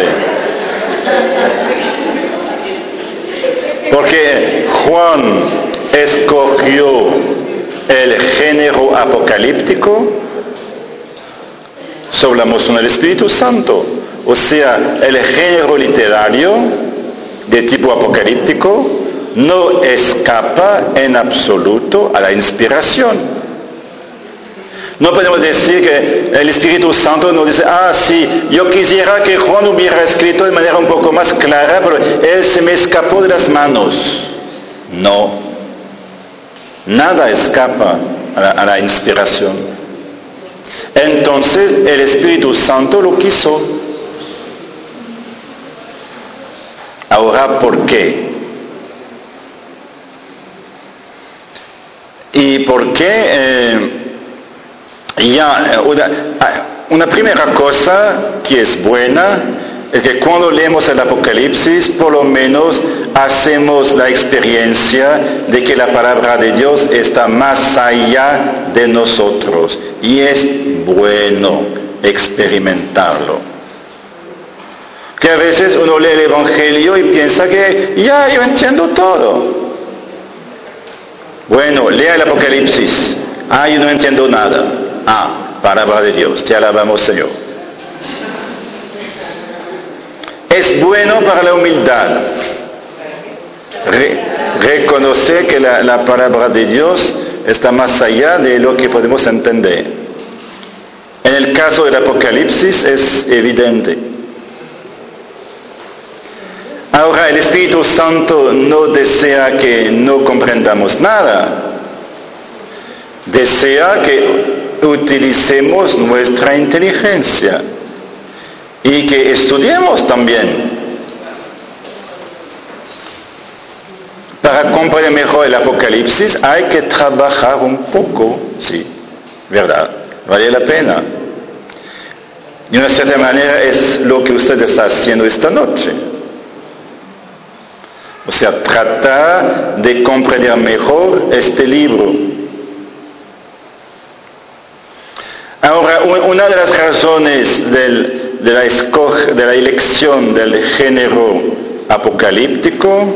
Porque Juan escogió el género apocalíptico sobre la moción del Espíritu Santo. O sea, el género literario de tipo apocalíptico no escapa en absoluto a la inspiración. No podemos decir que el Espíritu Santo nos dice, ah, sí, yo quisiera que Juan hubiera escrito de manera un poco más clara, pero él se me escapó de las manos. No. Nada escapa a la, a la inspiración. Entonces, el Espíritu Santo lo quiso. Ahora, ¿por qué? ¿Y por qué? Eh, ya, una, una primera cosa que es buena es que cuando leemos el Apocalipsis, por lo menos hacemos la experiencia de que la palabra de Dios está más allá de nosotros. Y es bueno experimentarlo. Que a veces uno lee el Evangelio y piensa que ya yo entiendo todo. Bueno, lea el Apocalipsis. Ah, yo no entiendo nada. Ah, palabra de Dios, te alabamos, Señor. Es bueno para la humildad Re, reconocer que la, la palabra de Dios está más allá de lo que podemos entender. En el caso del Apocalipsis es evidente. Ahora, el Espíritu Santo no desea que no comprendamos nada. Desea que utilicemos nuestra inteligencia y que estudiemos también. Para comprender mejor el Apocalipsis hay que trabajar un poco, sí, ¿verdad? Vale la pena. De una cierta manera es lo que usted está haciendo esta noche. O sea, tratar de comprender mejor este libro. Ahora, una de las razones del, de, la escoge, de la elección del género apocalíptico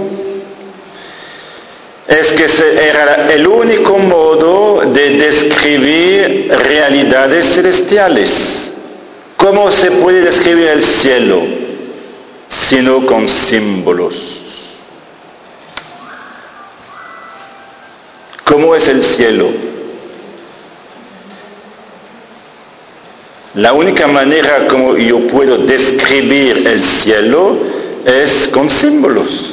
es que era el único modo de describir realidades celestiales. ¿Cómo se puede describir el cielo sino con símbolos? ¿Cómo es el cielo? La única manera como yo puedo describir el cielo es con símbolos.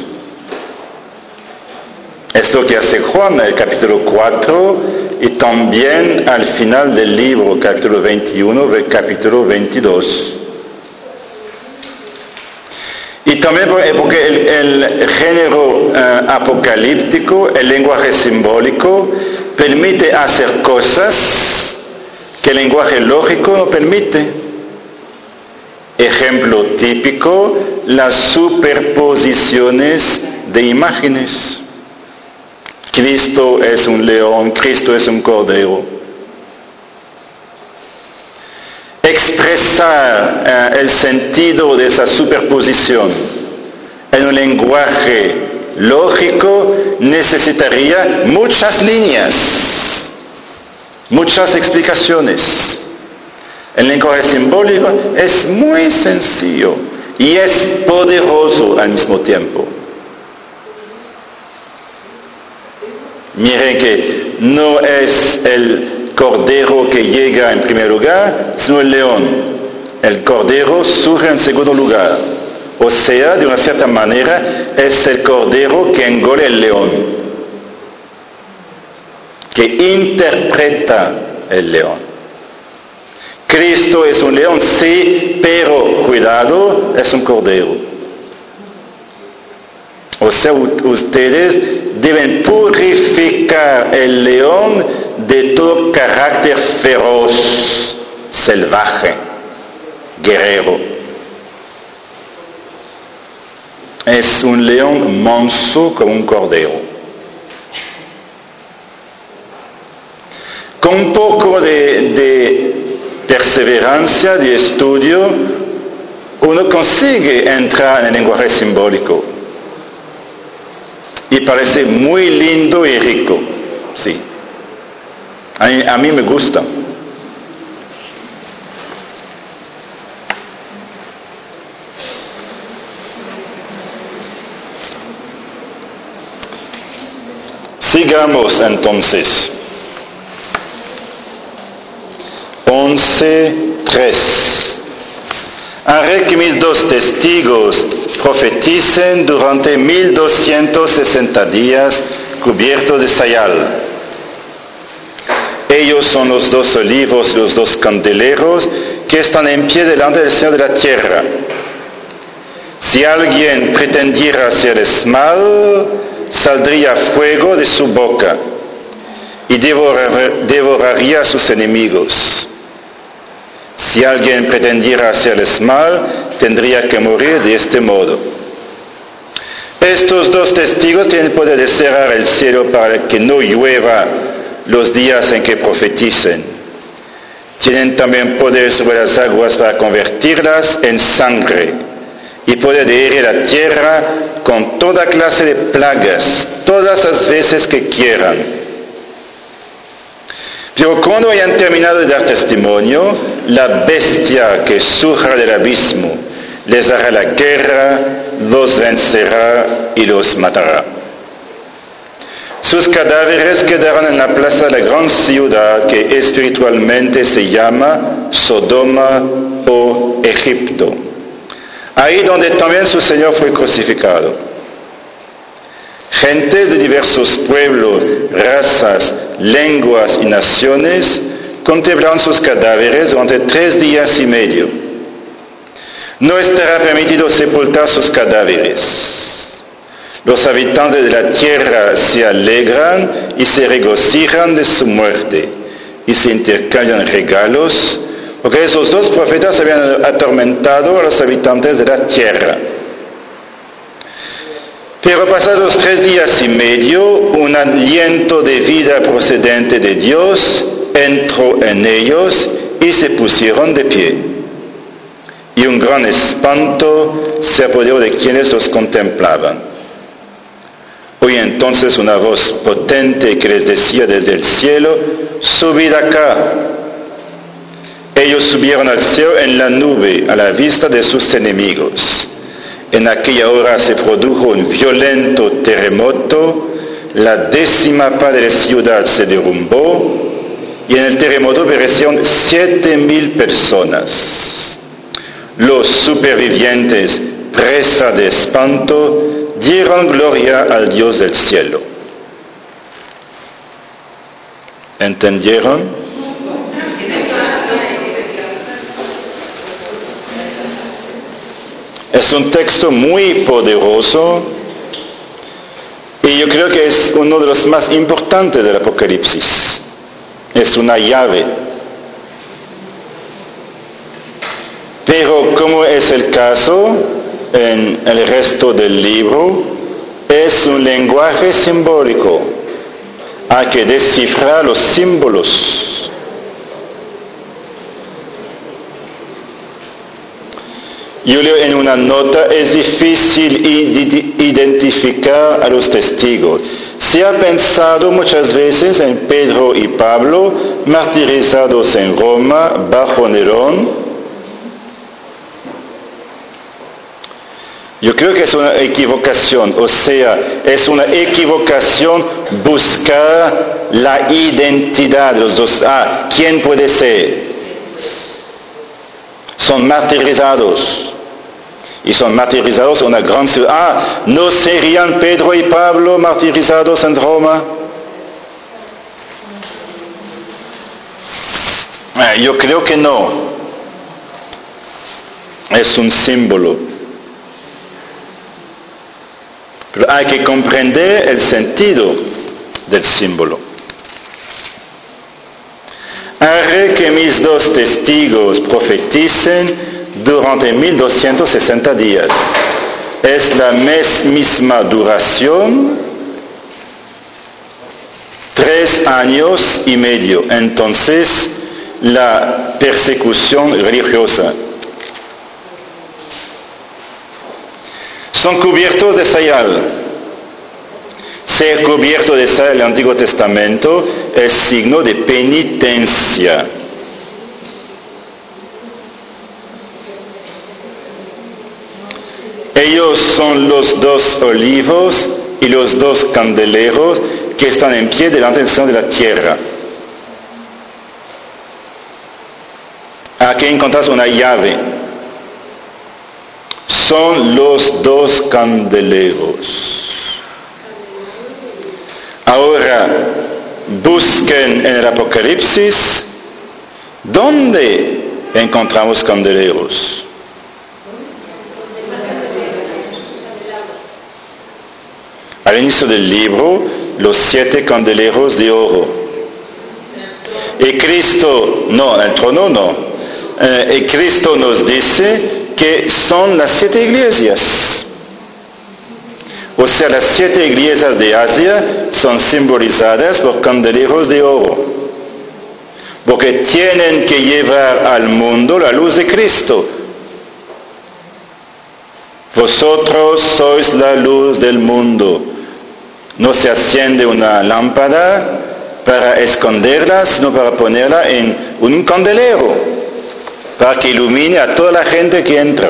Es lo que hace Juan en el capítulo cuatro y también al final del libro, capítulo veintiuno, capítulo veintidós. Y también porque el, el género eh, apocalíptico, el lenguaje simbólico, permite hacer cosas que el lenguaje lógico no permite. Ejemplo típico, las superposiciones de imágenes. Cristo es un león, Cristo es un cordero. Expresar eh, el sentido de esa superposición en un lenguaje lógico necesitaría muchas líneas, muchas explicaciones. El lenguaje simbólico es muy sencillo y es poderoso al mismo tiempo. Miren que no es el cordero que llega en primer lugar, sino el león. El cordero surge en segundo lugar. O sea, de una cierta manera, es el cordero que engole el león, que interpreta el león. Cristo es un león, sí, pero cuidado, es un cordero. O sea, ustedes deben purificar el león de todo carácter feroz, salvaje, guerrero. Es un león manso como un cordero. poco de, de perseverancia, de estudio, uno consigue entrar en el lenguaje simbólico. Y parece muy lindo y rico, sí. A mí, a mí me gusta. Sigamos entonces. once tres. Haré que mis dos testigos profeticen durante mil doscientos sesenta días cubiertos de sayal. Ellos son los dos olivos, los dos candeleros que están en pie delante del Señor de la tierra. Si alguien pretendiera hacerles mal, saldría fuego de su boca y devorar, devoraría a sus enemigos. Si alguien pretendiera hacerles mal, tendría que morir de este modo. Estos dos testigos tienen el poder de cerrar el cielo para que no llueva los días en que profeticen. Tienen también poder sobre las aguas para convertirlas en sangre y poder de herir la tierra con toda clase de plagas, todas las veces que quieran. Pero cuando hayan terminado de dar testimonio, la bestia que surja del abismo les hará la guerra, los vencerá y los matará. Sus cadáveres quedarán en la plaza de la gran ciudad que espiritualmente se llama Sodoma o Egipto, ahí donde también su Señor fue crucificado. Gentes de diversos pueblos, razas, lenguas y naciones contemplarán sus cadáveres durante tres días y medio. No estará permitido sepultar sus cadáveres. Los habitantes de la tierra se alegran y se regocijan de su muerte y se intercambian regalos, porque esos dos profetas habían atormentado a los habitantes de la tierra. Pero pasados tres días y medio, un aliento de vida procedente de Dios entró en ellos y se pusieron de pie. Y un gran espanto se apoderó de quienes los contemplaban. Oí entonces una voz potente que les decía desde el cielo: subid acá. Ellos subieron al cielo en la nube a la vista de sus enemigos. En aquella hora se produjo un violento terremoto, la décima parte de la ciudad se derrumbó y en el terremoto perecieron siete mil personas. Los supervivientes, presa de espanto, dieron gloria al Dios del cielo. ¿Entendieron? Es un texto muy poderoso y yo creo que es uno de los más importantes del Apocalipsis. Es una llave. Pero como es el caso en el resto del libro, es un lenguaje simbólico. Hay que descifrar los símbolos. Yo leo en una nota: es difícil identificar a los testigos. Se ha pensado muchas veces en Pedro y Pablo, martirizados en Roma bajo Nerón. Yo creo que es una equivocación, o sea, es una equivocación buscar la identidad de los dos. Ah, ¿quién puede ser? Son martirizados. Y son martirizados en una gran ciudad. Ah, ¿no serían Pedro y Pablo martirizados en Roma? Ah, yo creo que no. Es un símbolo. Pero hay que comprender el sentido del símbolo. Haré que mis dos testigos profeticen durante mil doscientos sesenta días. Es la mes, misma duración Tres años y medio. Entonces, la persecución religiosa. Son cubiertos de sayal. Ser cubierto de sayal en el Antiguo Testamento es signo de penitencia. Ellos son los dos olivos y los dos candeleros que están en pie delante del Señor de la tierra. Aquí encontrás una llave. Son los dos candeleros. Ahora, busquen en el Apocalipsis, ¿dónde encontramos candeleros? Al inicio del libro, los siete candeleros de oro. Y Cristo, no, el trono no. Eh, y Cristo nos dice que son las siete iglesias. O sea, las siete iglesias de Asia son simbolizadas por candeleros de oro. Porque tienen que llevar al mundo la luz de Cristo. Vosotros sois la luz del mundo. No se enciende una lámpara para esconderla, sino para ponerla en un candelero, para que ilumine a toda la gente que entra.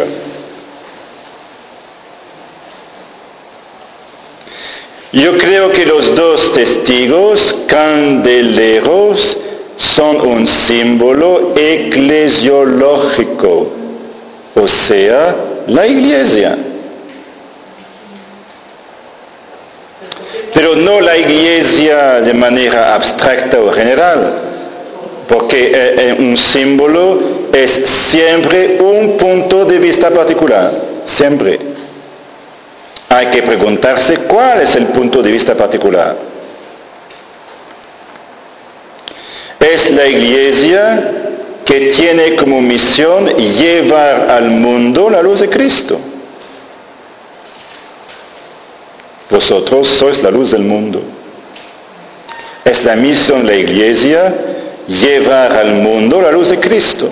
Yo creo que los dos testigos candeleros son un símbolo eclesiológico, o sea, la iglesia. Pero no la iglesia de manera abstracta o general, porque eh, un símbolo es siempre un punto de vista particular, siempre. Hay que preguntarse cuál es el punto de vista particular. Es la iglesia que tiene como misión llevar al mundo la luz de Cristo. Vosotros sois la luz del mundo. Es la misión de la iglesia llevar al mundo la luz de Cristo.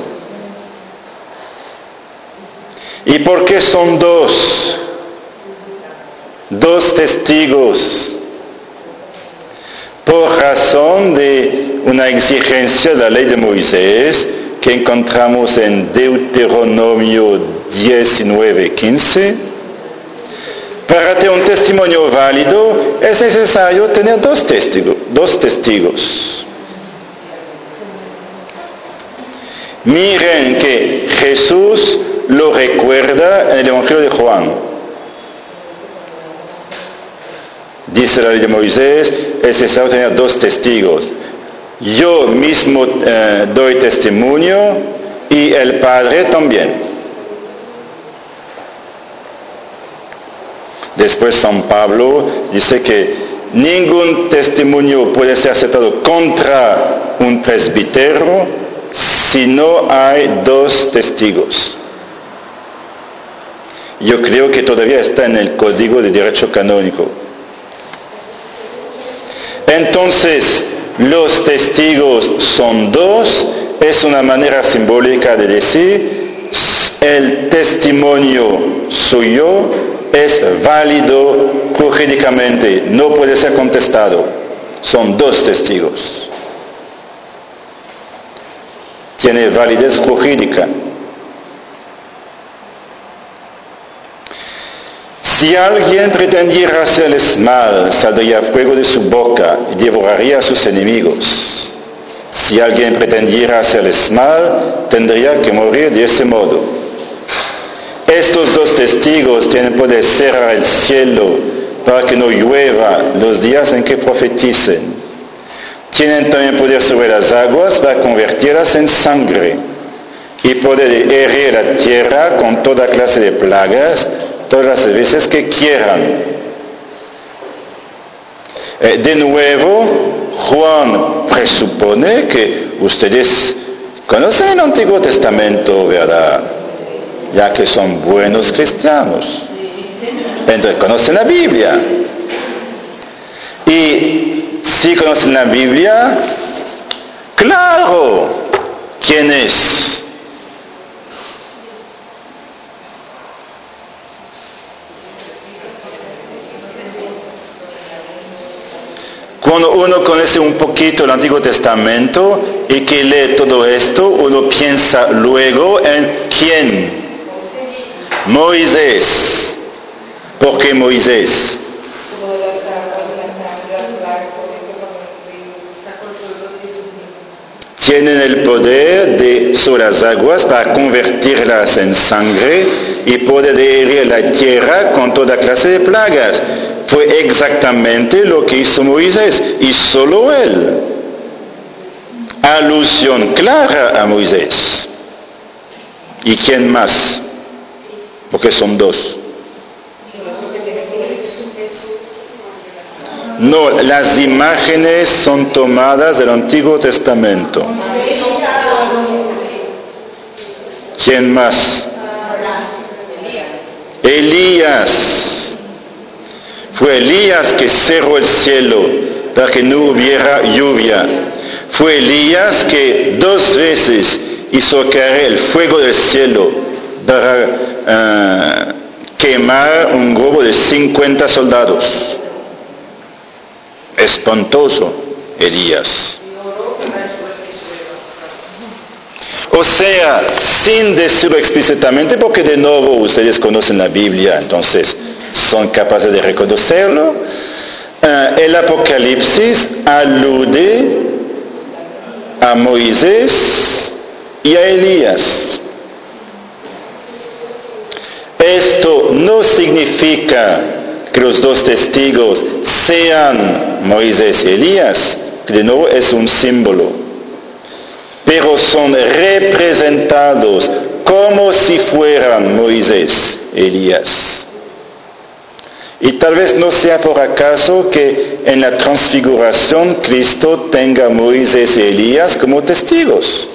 ¿Y por qué son dos? Dos testigos. Por razón de una exigencia de la ley de Moisés que encontramos en Deuteronomio diecinueve quince. Para tener un testimonio válido es necesario tener dos testigos. Dos testigos. Miren que Jesús lo recuerda en el Evangelio de Juan. Dice la ley de Moisés, es necesario tener dos testigos. Yo mismo eh, doy testimonio y el Padre también. Después San Pablo dice que ningún testimonio puede ser aceptado contra un presbítero si no hay dos testigos. Yo creo que todavía está en el Código de Derecho Canónico. Entonces, los testigos son dos, es una manera simbólica de decir, el testimonio suyo es válido jurídicamente, no puede ser contestado. Son dos testigos. Tiene validez jurídica. Si alguien pretendiera hacerles mal, saldría fuego de su boca y devoraría a sus enemigos. Si alguien pretendiera hacerles mal, tendría que morir de ese modo. Estos dos testigos tienen poder cerrar el cielo para que no llueva los días en que profeticen. Tienen también poder sobre las aguas para convertirlas en sangre y poder herir la tierra con toda clase de plagas todas las veces que quieran. Eh, de nuevo, Juan presupone que ustedes conocen el Antiguo Testamento, ¿verdad? Ya que son buenos cristianos. Entonces conocen la Biblia. Y si conocen la Biblia, claro, ¿quién es? Cuando uno conoce un poquito el Antiguo Testamento y que lee todo esto, uno piensa luego en ¿quién? Moisés. ¿Por qué Moisés? Tienen el poder de, sobre las aguas para convertirlas en sangre y poder herir la tierra con toda clase de plagas. Fue exactamente lo que hizo Moisés, y solo él. Alusión clara a Moisés. ¿Y quién más? Porque son dos. No, las imágenes son tomadas del Antiguo Testamento. ¿Quién más? Elías. Fue Elías que cerró el cielo para que no hubiera lluvia. Fue Elías que dos veces hizo caer el fuego del cielo para uh, quemar un grupo de cincuenta soldados. Espantoso, Elías. O sea, sin decirlo explícitamente, porque de nuevo ustedes conocen la Biblia, entonces son capaces de reconocerlo, uh, el Apocalipsis alude a Moisés y a Elías. Esto no significa que los dos testigos sean Moisés y Elías, que de nuevo es un símbolo, pero son representados como si fueran Moisés y Elías. Y tal vez no sea por acaso que en la transfiguración Cristo tenga a Moisés y Elías como testigos.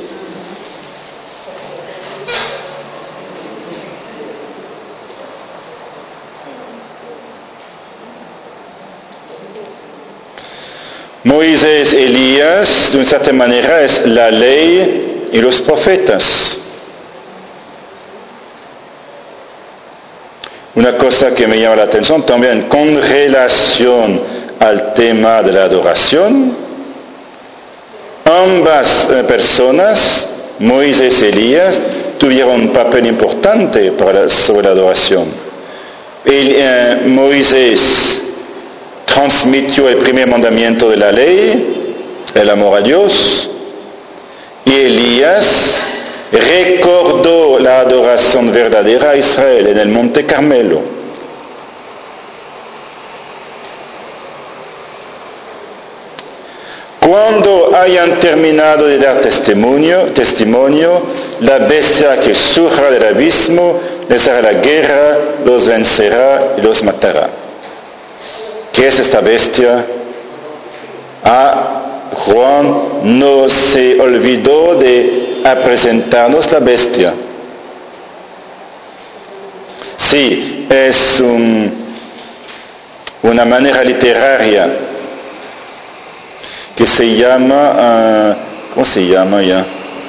Moisés, Elías, de una cierta manera, es la ley y los profetas. Una cosa que me llama la atención también con relación al tema de la adoración, ambas eh, personas, Moisés y Elías, tuvieron un papel importante para, sobre la adoración. El, eh, Moisés transmitió el primer mandamiento de la ley, el amor a Dios, y Elías recordó la adoración verdadera a Israel en el Monte Carmelo. Cuando hayan terminado de dar testimonio, testimonio, la bestia que surja del abismo les hará la guerra, los vencerá y los matará. ¿Qué es esta bestia? Ah, Juan no se olvidó de a presentarnos la bestia. Sí, es un, una manera literaria que se llama, uh, ¿cómo se llama ya?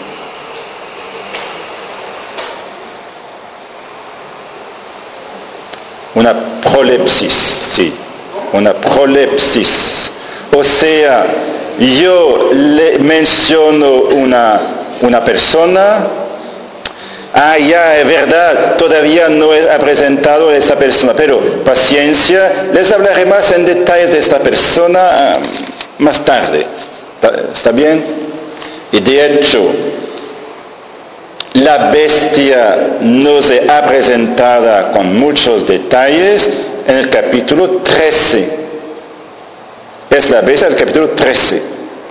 Una prolepsis, sí, una prolepsis. O sea, yo le menciono una, una persona, ah, ya, es verdad, todavía no he presentado a esa persona, pero paciencia, les hablaré más en detalles de esta persona uh, más tarde. ¿Está bien? Y de hecho, la bestia nos es presentada con muchos detalles en el capítulo trece. Es la bestia del capítulo trece.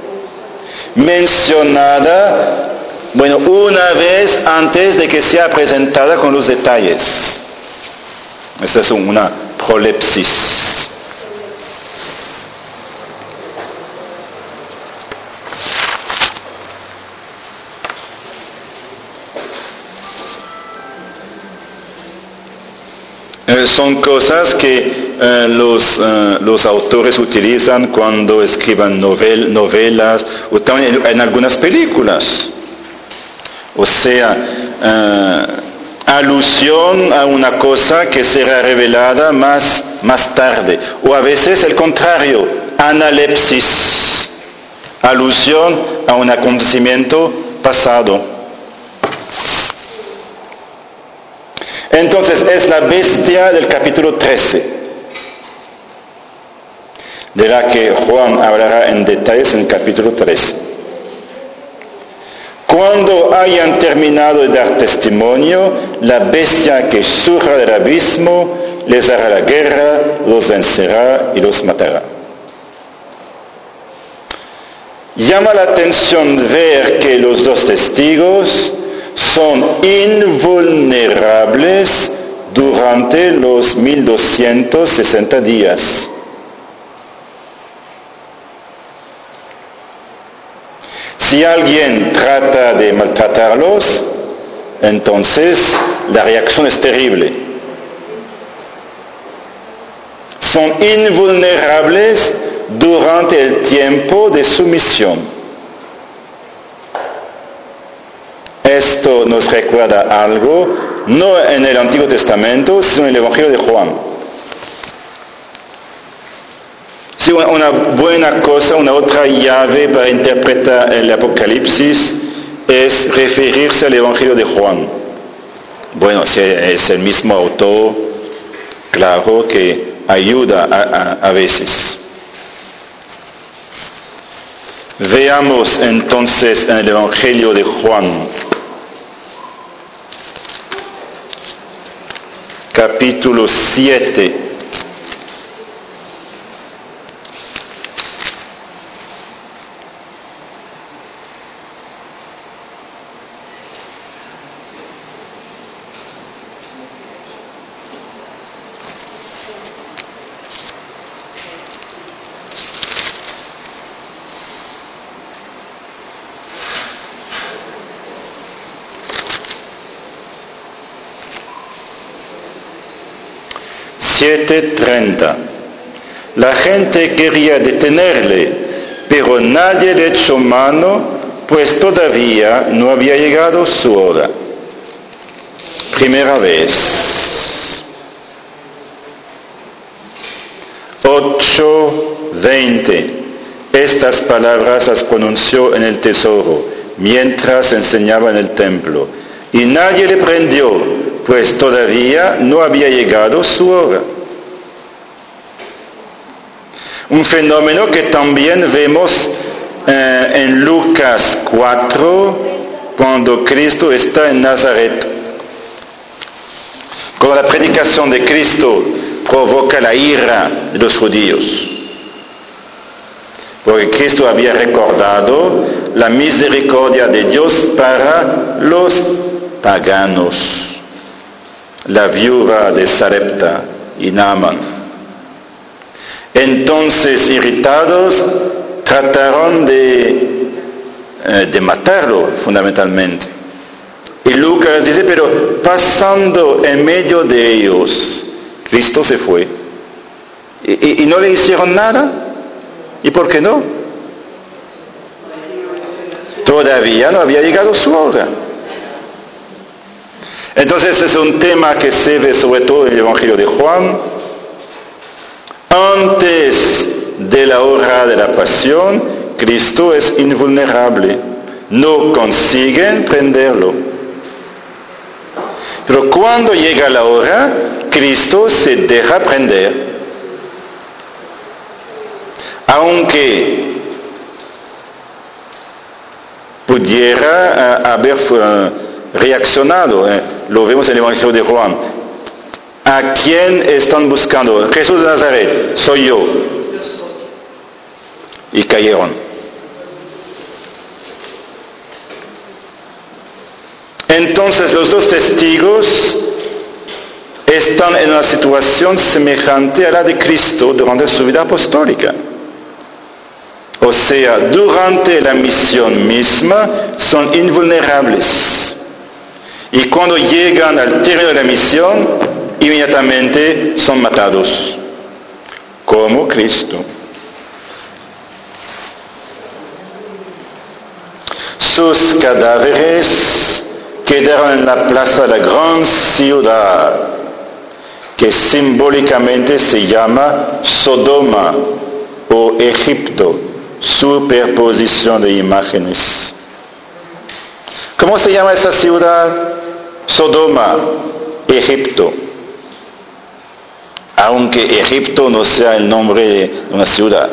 Mencionada, bueno, una vez antes de que sea presentada con los detalles. Esta es una prolepsis. Son cosas que eh, los, eh, los autores utilizan cuando escriban novel, novelas o también en, en algunas películas. O sea, eh, alusión a una cosa que será revelada más, más tarde. O a veces el contrario, analepsis, alusión a un acontecimiento pasado. Entonces es la bestia del capítulo trece, de la que Juan hablará en detalles en el capítulo trece. Cuando hayan terminado de dar testimonio, la bestia que surja del abismo les hará la guerra, los vencerá y los matará. Llama la atención ver que los dos testigos son invulnerables durante los mil doscientos sesenta días. Si alguien trata de maltratarlos, entonces la reacción es terrible. Son invulnerables durante el tiempo de su misión. Esto nos recuerda algo, no en el Antiguo Testamento, sino en el Evangelio de Juan. Sí, una buena cosa, una otra llave para interpretar el Apocalipsis es referirse al Evangelio de Juan. Bueno, si es el mismo autor, claro que ayuda a, a, a veces. Veamos entonces en el Evangelio de Juan, capítulo siete. siete treinta. La gente quería detenerle, pero nadie le echó mano, pues todavía no había llegado su hora. Primera vez. ocho veinte. Estas palabras las pronunció en el tesoro, mientras enseñaba en el templo. Y nadie le prendió, pues todavía no había llegado su hora. Un fenómeno que también vemos eh, en Lucas cuatro, cuando Cristo está en Nazaret. Cuando la predicación de Cristo provoca la ira de los judíos. Porque Cristo había recordado la misericordia de Dios para los paganos. La viuda de Sarepta y Naaman. Entonces, irritados, trataron de, eh, de matarlo, fundamentalmente. Y Lucas dice, pero pasando en medio de ellos, Cristo se fue. ¿Y, y, y no le hicieron nada? ¿Y por qué no? Todavía no había llegado su hora. Entonces es un tema que se ve sobre todo en el Evangelio de Juan. Antes de la hora de la pasión, Cristo es invulnerable. No consiguen prenderlo. Pero cuando llega la hora, Cristo se deja prender. Aunque pudiera uh, haber uh, reaccionado, eh, lo vemos en el Evangelio de Juan. ¿A quién están buscando? Jesús de Nazaret, soy yo. Y cayeron. Entonces los dos testigos están en una situación semejante a la de Cristo durante su vida apostólica. O sea, durante la misión misma son invulnerables. Y cuando llegan al término de la misión, inmediatamente son matados. Cristo. Sus cadáveres quedaron en la plaza de la gran ciudad, que simbólicamente se llama Sodoma o Egipto, superposición de imágenes. ¿Cómo se llama esa ciudad? Sodoma, Egipto. Aunque Egipto no sea el nombre de una ciudad.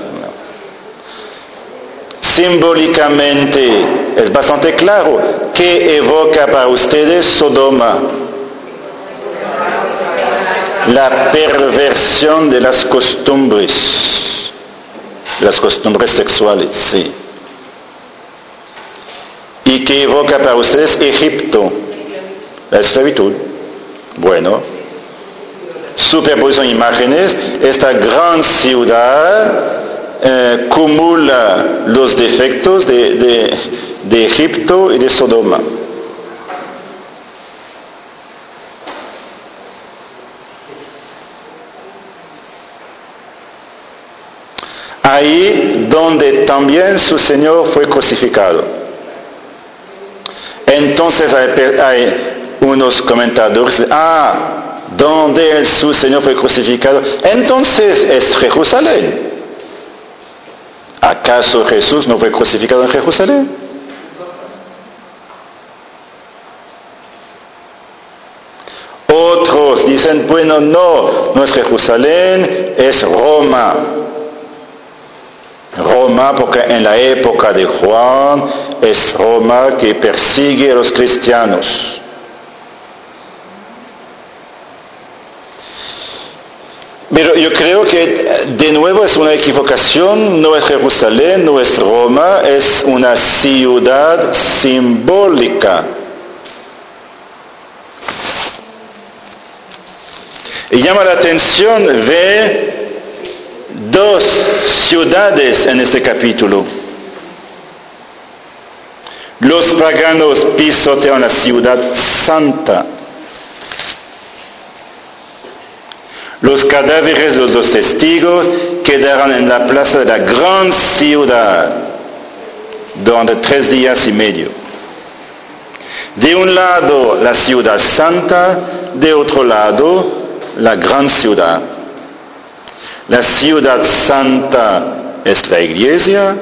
Simbólicamente es bastante claro. ¿Qué evoca para ustedes Sodoma? La perversión de las costumbres, las costumbres sexuales, sí. ¿Y qué evoca para ustedes Egipto? La esclavitud. Bueno, superposición de imágenes, esta gran ciudad eh, acumula los defectos de, de, de Egipto y de Sodoma. Ahí donde también su Señor fue crucificado. Entonces hay, hay unos comentadores, ah, donde el, su Señor fue crucificado, entonces es Jerusalén. ¿Acaso Jesús no fue crucificado en Jerusalén? Otros dicen, bueno, no, no es Jerusalén, es Roma. Roma, porque en la época de Juan es Roma que persigue a los cristianos. Pero yo creo que de nuevo es una equivocación, no es Jerusalén, no es Roma, es una ciudad simbólica. Y llama la atención ver dos ciudades en este capítulo. Los paganos pisotean la ciudad santa. Los cadáveres de los dos testigos quedaron en la plaza de la gran ciudad durante tres días y medio. De un lado la ciudad santa, de otro lado la gran ciudad. La ciudad santa es la iglesia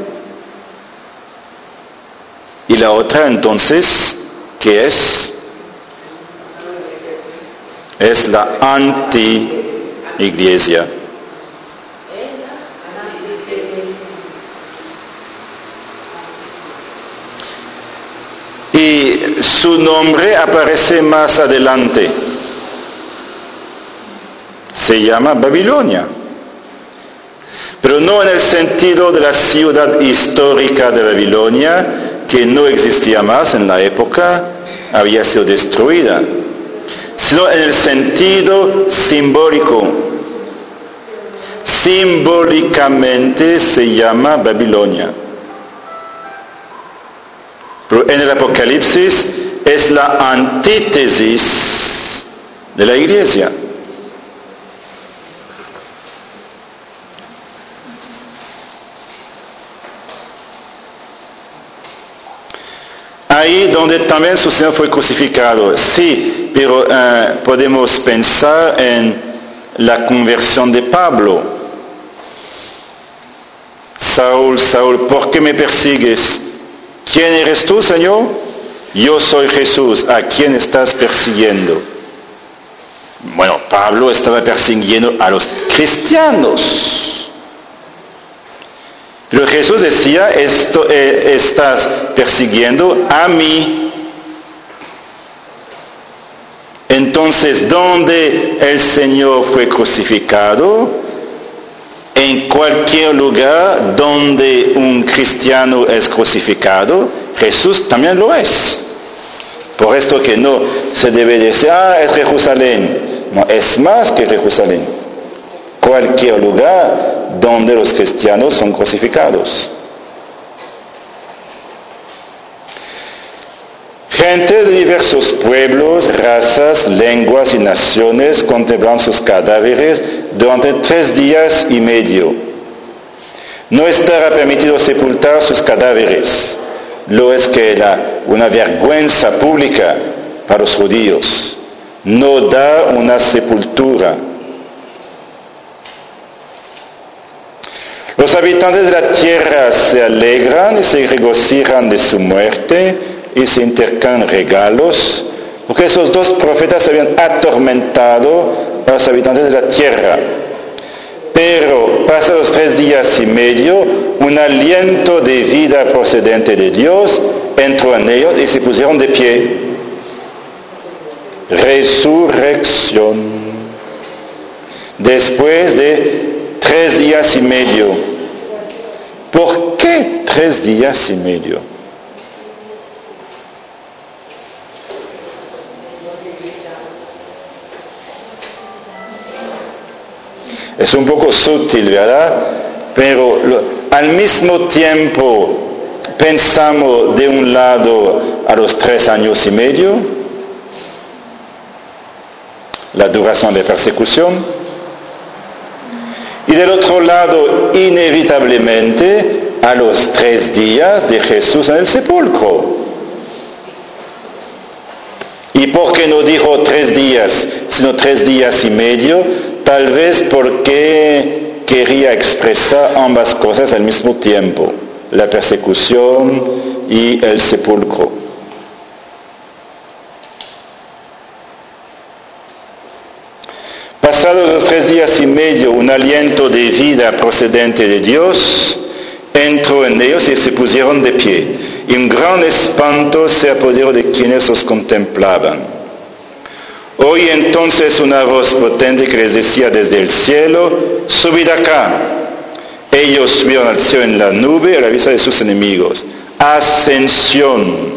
y la otra entonces, ¿qué es? Es la anti-iglesia. Y su nombre aparece más adelante. Se llama Babilonia. Pero no en el sentido de la ciudad histórica de Babilonia, que no existía más en la época, había sido destruida, sino en el sentido simbólico. Simbólicamente se llama Babilonia. Pero en el Apocalipsis es la antítesis de la iglesia. Ahí donde también su Señor fue crucificado. Sí, pero uh, podemos pensar en la conversión de Pablo. Saúl, Saúl, ¿por qué me persigues? ¿Quién eres tú, Señor? Yo soy Jesús. ¿A quién estás persiguiendo? Bueno, Pablo estaba persiguiendo a los cristianos. Pero Jesús decía, esto, eh, estás persiguiendo a mí. Entonces, ¿dónde el Señor fue crucificado? En cualquier lugar donde un cristiano es crucificado, Jesús también lo es. Por esto que no se debe decir, ah, es Jerusalén. No, es más que Jerusalén. Cualquier lugar donde los cristianos son crucificados. Gente de diversos pueblos, razas, lenguas y naciones contemplan sus cadáveres durante tres días y medio. No estará permitido sepultar sus cadáveres. Lo es que era una vergüenza pública para los judíos. No da una sepultura. Los habitantes de la tierra se alegran y se regocijan de su muerte y se intercambian regalos, porque esos dos profetas habían atormentado a los habitantes de la tierra. Pero pasados tres días y medio, un aliento de vida procedente de Dios entró en ellos y se pusieron de pie. Resurrección. Después de tres días y medio. ¿Por qué tres días y medio? Es un poco sutil, ¿verdad? Pero lo, al mismo tiempo pensamos de un lado a los tres años y medio, la duración de persecución, y del otro lado, inevitablemente, a los tres días de Jesús en el sepulcro. ¿Y por qué no dijo tres días, sino tres días y medio? Tal vez porque quería expresar ambas cosas al mismo tiempo, la persecución y el sepulcro. Pasados los tres días y medio, un aliento de vida procedente de Dios entró en ellos y se pusieron de pie. Y un gran espanto se apoderó de quienes los contemplaban. Oí entonces una voz potente que les decía desde el cielo: subid acá. Ellos subieron al cielo en la nube a la vista de sus enemigos. Ascensión.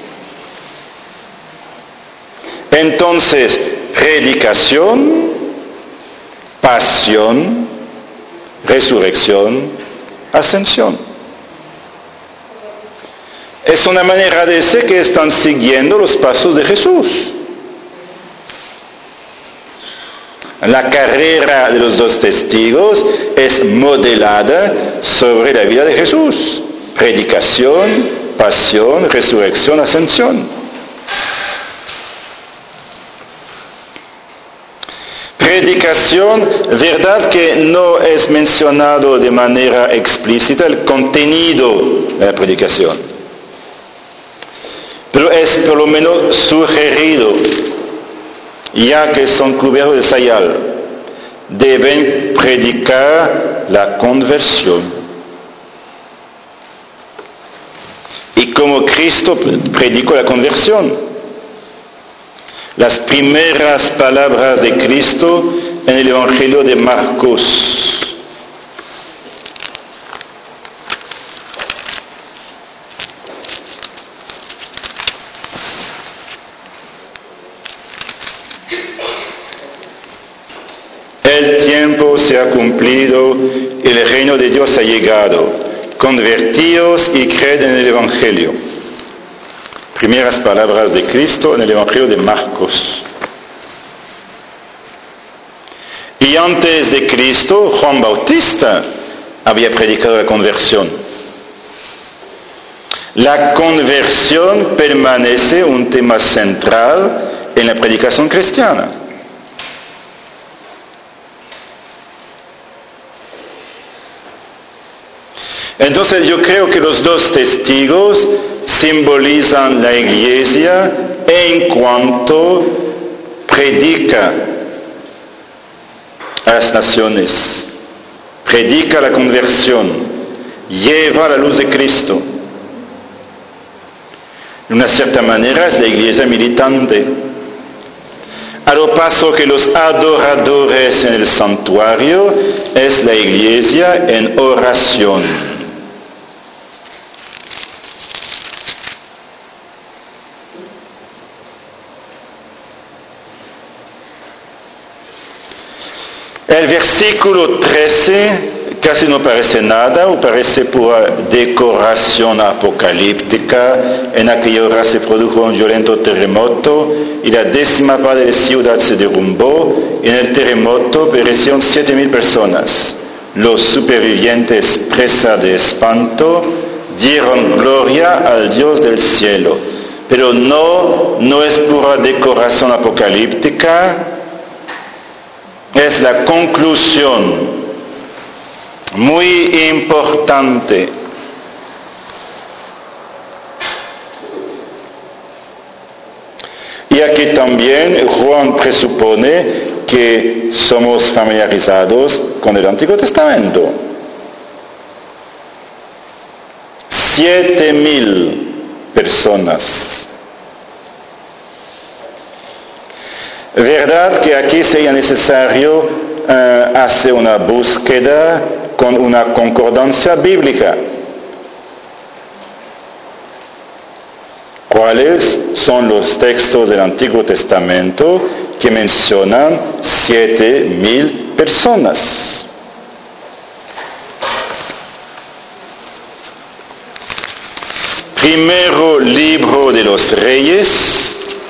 Entonces, predicación, pasión, resurrección, ascensión. Es una manera de decir que están siguiendo los pasos de Jesús. La carrera de los dos testigos es modelada sobre la vida de Jesús. Predicación, pasión, resurrección, ascensión. Predicación, verdad que no es mencionado de manera explícita el contenido de la predicación, pero es por lo menos sugerido, ya que son cubiertos de sayal. Deben predicar la conversión. Y como Cristo predicó la conversión, las primeras palabras de Cristo en el Evangelio de Marcos. El tiempo se ha cumplido, el reino de Dios ha llegado. Convertíos y creed en el Evangelio. Primeras palabras de Cristo en el Evangelio de Marcos. Y antes de Cristo, Juan Bautista había predicado la conversión. La conversión permanece un tema central en la predicación cristiana. Entonces yo creo que los dos testigos simbolizan la iglesia en cuanto predica a las naciones, predica la conversión, lleva la luz de Cristo. De una cierta manera es la iglesia militante. A lo paso que los adoradores en el santuario es la iglesia en oración. El versículo trece casi no parece nada o parece pura decoración apocalíptica. En aquella hora se produjo un violento terremoto y la décima parte de la ciudad se derrumbó. En el terremoto perecieron siete mil personas. Los supervivientes, presa de espanto, dieron gloria al Dios del cielo. Pero no, no es pura decoración apocalíptica, es la conclusión muy importante. Y aquí también Juan presupone que somos familiarizados con el Antiguo Testamento. Siete mil personas. Verdad que aquí sería necesario uh, hacer una búsqueda con una concordancia bíblica. ¿Cuáles son los textos del Antiguo Testamento que mencionan siete mil personas? Primero libro de los Reyes,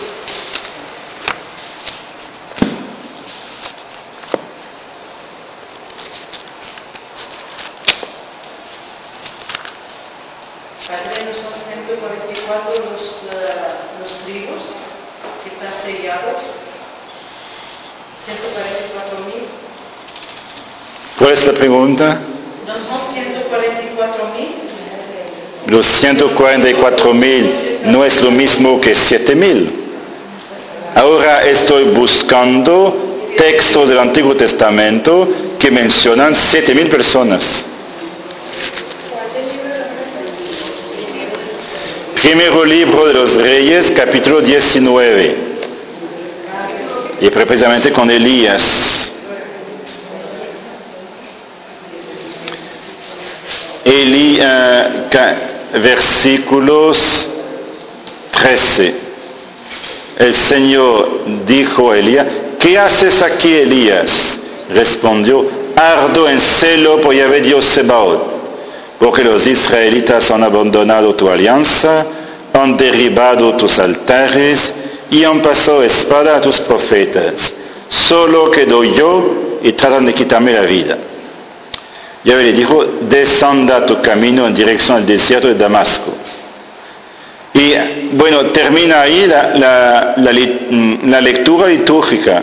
¿cuál es la pregunta? ¿No son ciento cuarenta y cuatro mil? Los ciento cuarenta y cuatro mil no es lo mismo que siete mil. Ahora estoy buscando textos del Antiguo Testamento que mencionan siete mil personas. Primero libro de los Reyes, capítulo diecinueve. Y precisamente con Elías. Eli, uh, ca, versículos trece. El Señor dijo a Elías, ¿qué haces aquí, Elías? Respondió, ardo en celo por Yahvé Dios Sebaot, porque los israelitas han abandonado tu alianza, han derribado tus altares y han pasado espada a tus profetas. Solo quedo yo y tratan de quitarme la vida. Yahvé le dijo, descenda tu camino en dirección al desierto de Damasco. Y bueno, termina ahí la, la, la, la lectura litúrgica.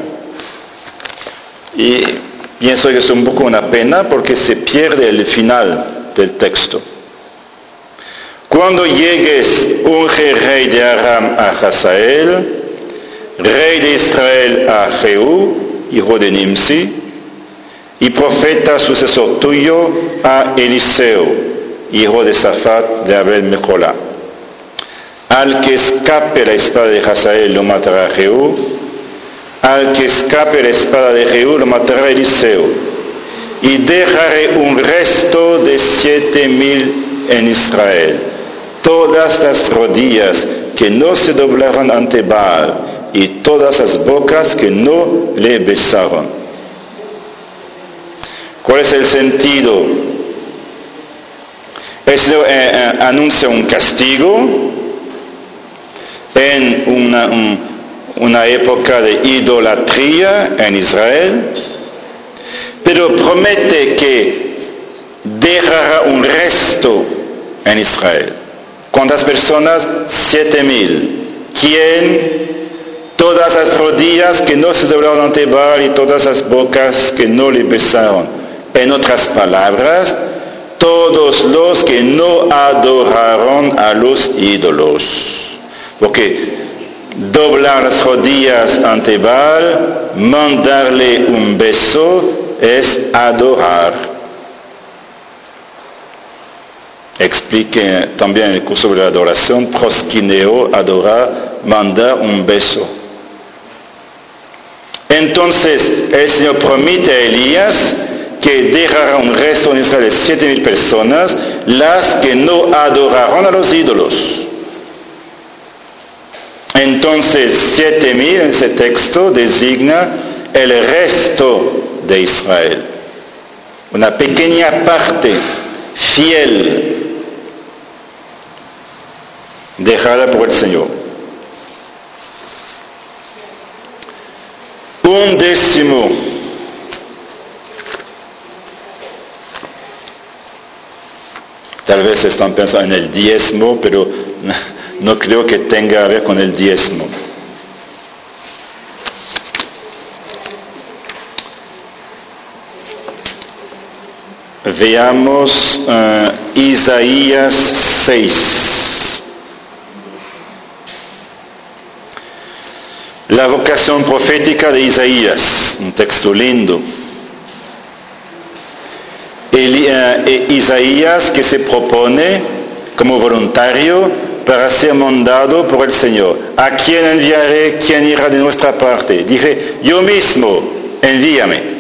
Y pienso que es un poco una pena porque se pierde el final del texto. Cuando llegues, unge rey de Aram a Hazael, rey de Israel a Jehú, hijo de Nimsi, y profeta sucesor tuyo a Eliseo, hijo de Safat de Abel Mejola. Al que escape la espada de Hazael lo matará Jehú, al que escape la espada de Jehú lo matará Eliseo, y dejaré un resto de siete mil en Israel, todas las rodillas que no se doblaron ante Baal, y todas las bocas que no le besaron. ¿Cuál es el sentido? El Señor eh, eh, anuncia un castigo en una, un, una época de idolatría en Israel, pero promete que dejará un resto en Israel. ¿Cuántas personas? Siete mil. ¿Quién? Todas las rodillas que no se doblaron ante Baal y todas las bocas que no le besaron. En otras palabras, todos los que no adoraron a los ídolos. Porque doblar las rodillas ante Baal, mandarle un beso, es adorar. Explique también en el curso de la adoración, proskineo, adorar, mandar un beso. Entonces, el Señor promete a Elías que dejará un resto en Israel de siete mil personas, las que no adoraron a los ídolos. Entonces, siete mil en ese texto designa el resto de Israel. una pequeña parte fiel dejada por el Señor. Un décimo. Tal vez están pensando en el diezmo, pero no creo que tenga a ver con el diezmo. Veamos uh, Isaías seis. La vocación profética de Isaías, un texto lindo. El, uh, Isaías que se propone como voluntario para ser mandado por el Señor. ¿A quién enviaré? ¿Quién irá de nuestra parte? Dije, yo mismo, envíame.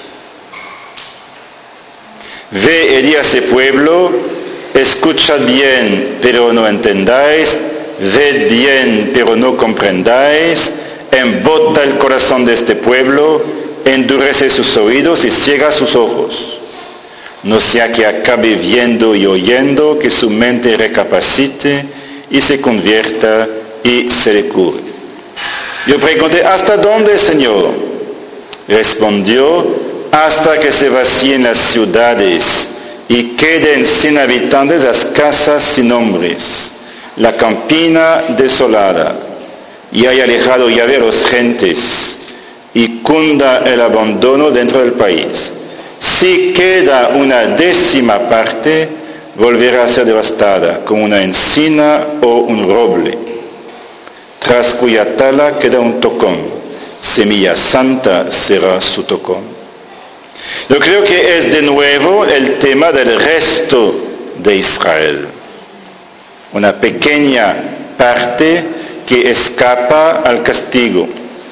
Ve y di a ese pueblo, escuchad bien, pero no entendáis, ved bien, pero no comprendáis, embota el corazón de este pueblo, endurece sus oídos y ciega sus ojos. No sea que acabe viendo y oyendo, que su mente recapacite y se convierta y se le cure. Yo pregunté, ¿hasta dónde, Señor? Respondió, hasta que se vacíen las ciudades y queden sin habitantes las casas sin hombres, la campina desolada, y haya alejado Yahvé los gentes, y cunda el abandono dentro del país. Si queda una décima parte, volverá a ser devastada, como una encina o un roble, tras cuya tala queda un tocón, semilla santa será su tocón. Yo creo que es de nuevo el tema del resto de Israel. Una pequeña parte que escapa al castigo.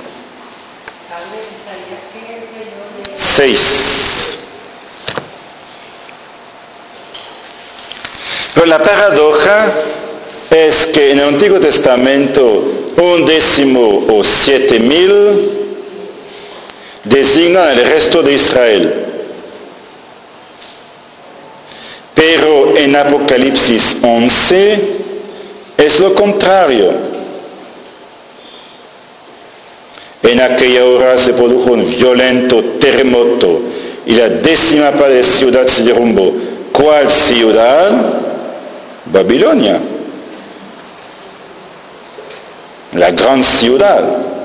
Seis. Pero la paradoja es que en el Antiguo Testamento un décimo o siete mil designan el resto de Israel. Pero en Apocalipsis once es lo contrario. En aquella hora se produjo un violento terremoto y la décima parte de la ciudad se derrumbó. ¿Cuál ciudad? Babilonia. La gran ciudad.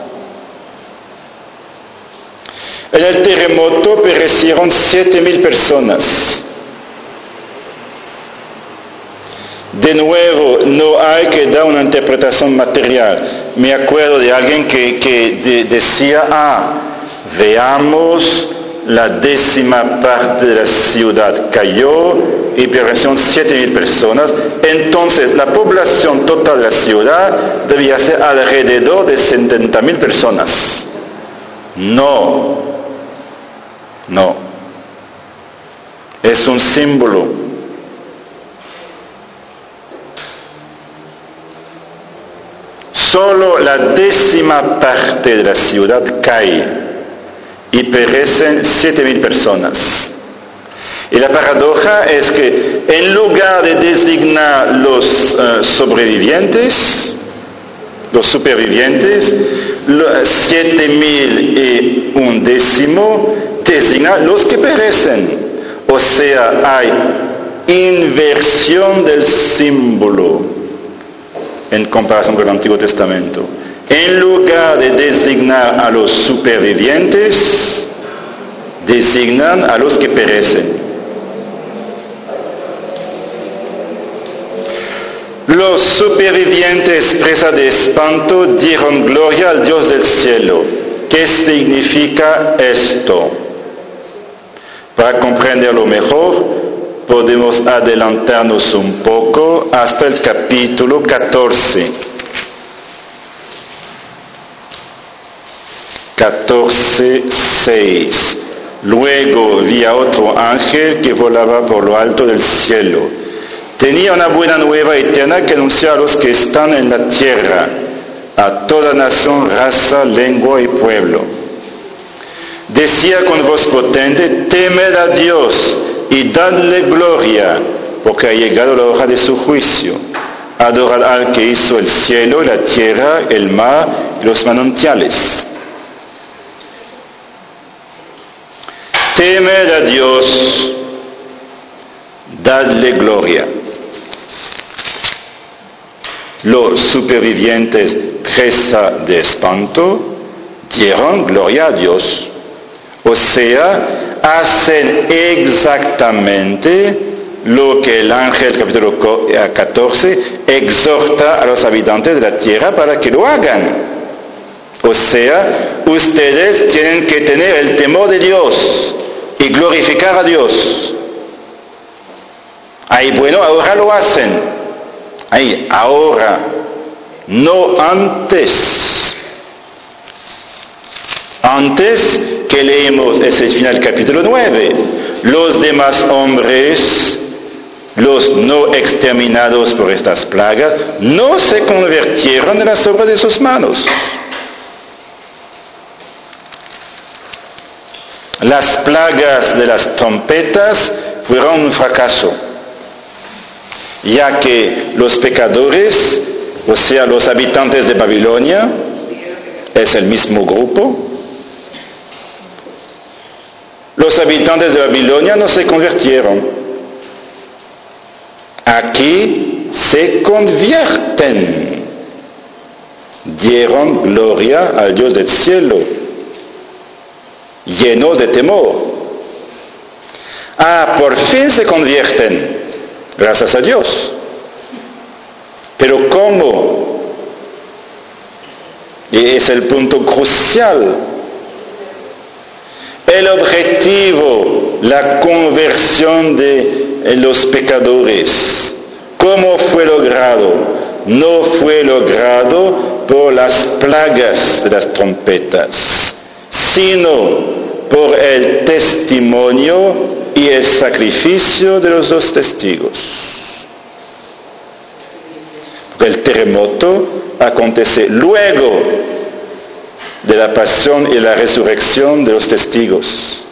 En el terremoto perecieron siete mil personas. De nuevo, no hay que dar una interpretación material. Me acuerdo de alguien que, que de, decía, ah, veamos, la décima parte de la ciudad cayó y perecieron siete mil personas. Entonces, la población total de la ciudad debía ser alrededor de setenta mil personas. No, no. Es un símbolo. Solo la décima parte de la ciudad cae y perecen siete mil personas. Y la paradoja es que en lugar de designar los uh, sobrevivientes, los supervivientes, siete mil y un décimo, designa los que perecen. O sea, hay inversión del símbolo en comparación con el Antiguo Testamento. En lugar de designar a los supervivientes, designan a los que perecen. Los supervivientes, presa de espanto, dieron gloria al Dios del cielo. ¿Qué significa esto? Para comprenderlo mejor, podemos adelantarnos un poco hasta el capítulo catorce. catorce, seis. Luego vi a otro ángel que volaba por lo alto del cielo. Tenía una buena nueva eterna que anunciar a los que están en la tierra, a toda nación, raza, lengua y pueblo. Decía con voz potente, temed a Dios y dadle gloria, porque ha llegado la hora de su juicio. Adorad al que hizo el cielo, la tierra, el mar y los manantiales. Temed a Dios, dadle gloria. Los supervivientes, presa de espanto, dieron gloria a Dios. O sea, hacen exactamente lo que el ángel, capítulo catorce, exhorta a los habitantes de la tierra para que lo hagan. O sea, ustedes tienen que tener el temor de Dios y glorificar a Dios. Ahí, bueno, ahora lo hacen. Ahí, ahora, no antes. Antes que leemos ese final capítulo nueve, los demás hombres, los no exterminados por estas plagas, no se convirtieron en las obras de sus manos. Las plagas de las trompetas fueron un fracaso, ya que los pecadores, o sea, los habitantes de Babilonia, es el mismo grupo. Los habitantes de Babilonia no se convirtieron. Aquí se convierten. Dieron gloria al Dios del cielo, lleno de temor. Ah, por fin se convierten, gracias a Dios. Pero ¿cómo? Y es el punto crucial. El objetivo, la conversión de los pecadores, ¿cómo fue logrado? No fue logrado por las plagas de las trompetas, sino por el testimonio y el sacrificio de los dos testigos. El terremoto acontece luego de la pasión y la resurrección de los testigos.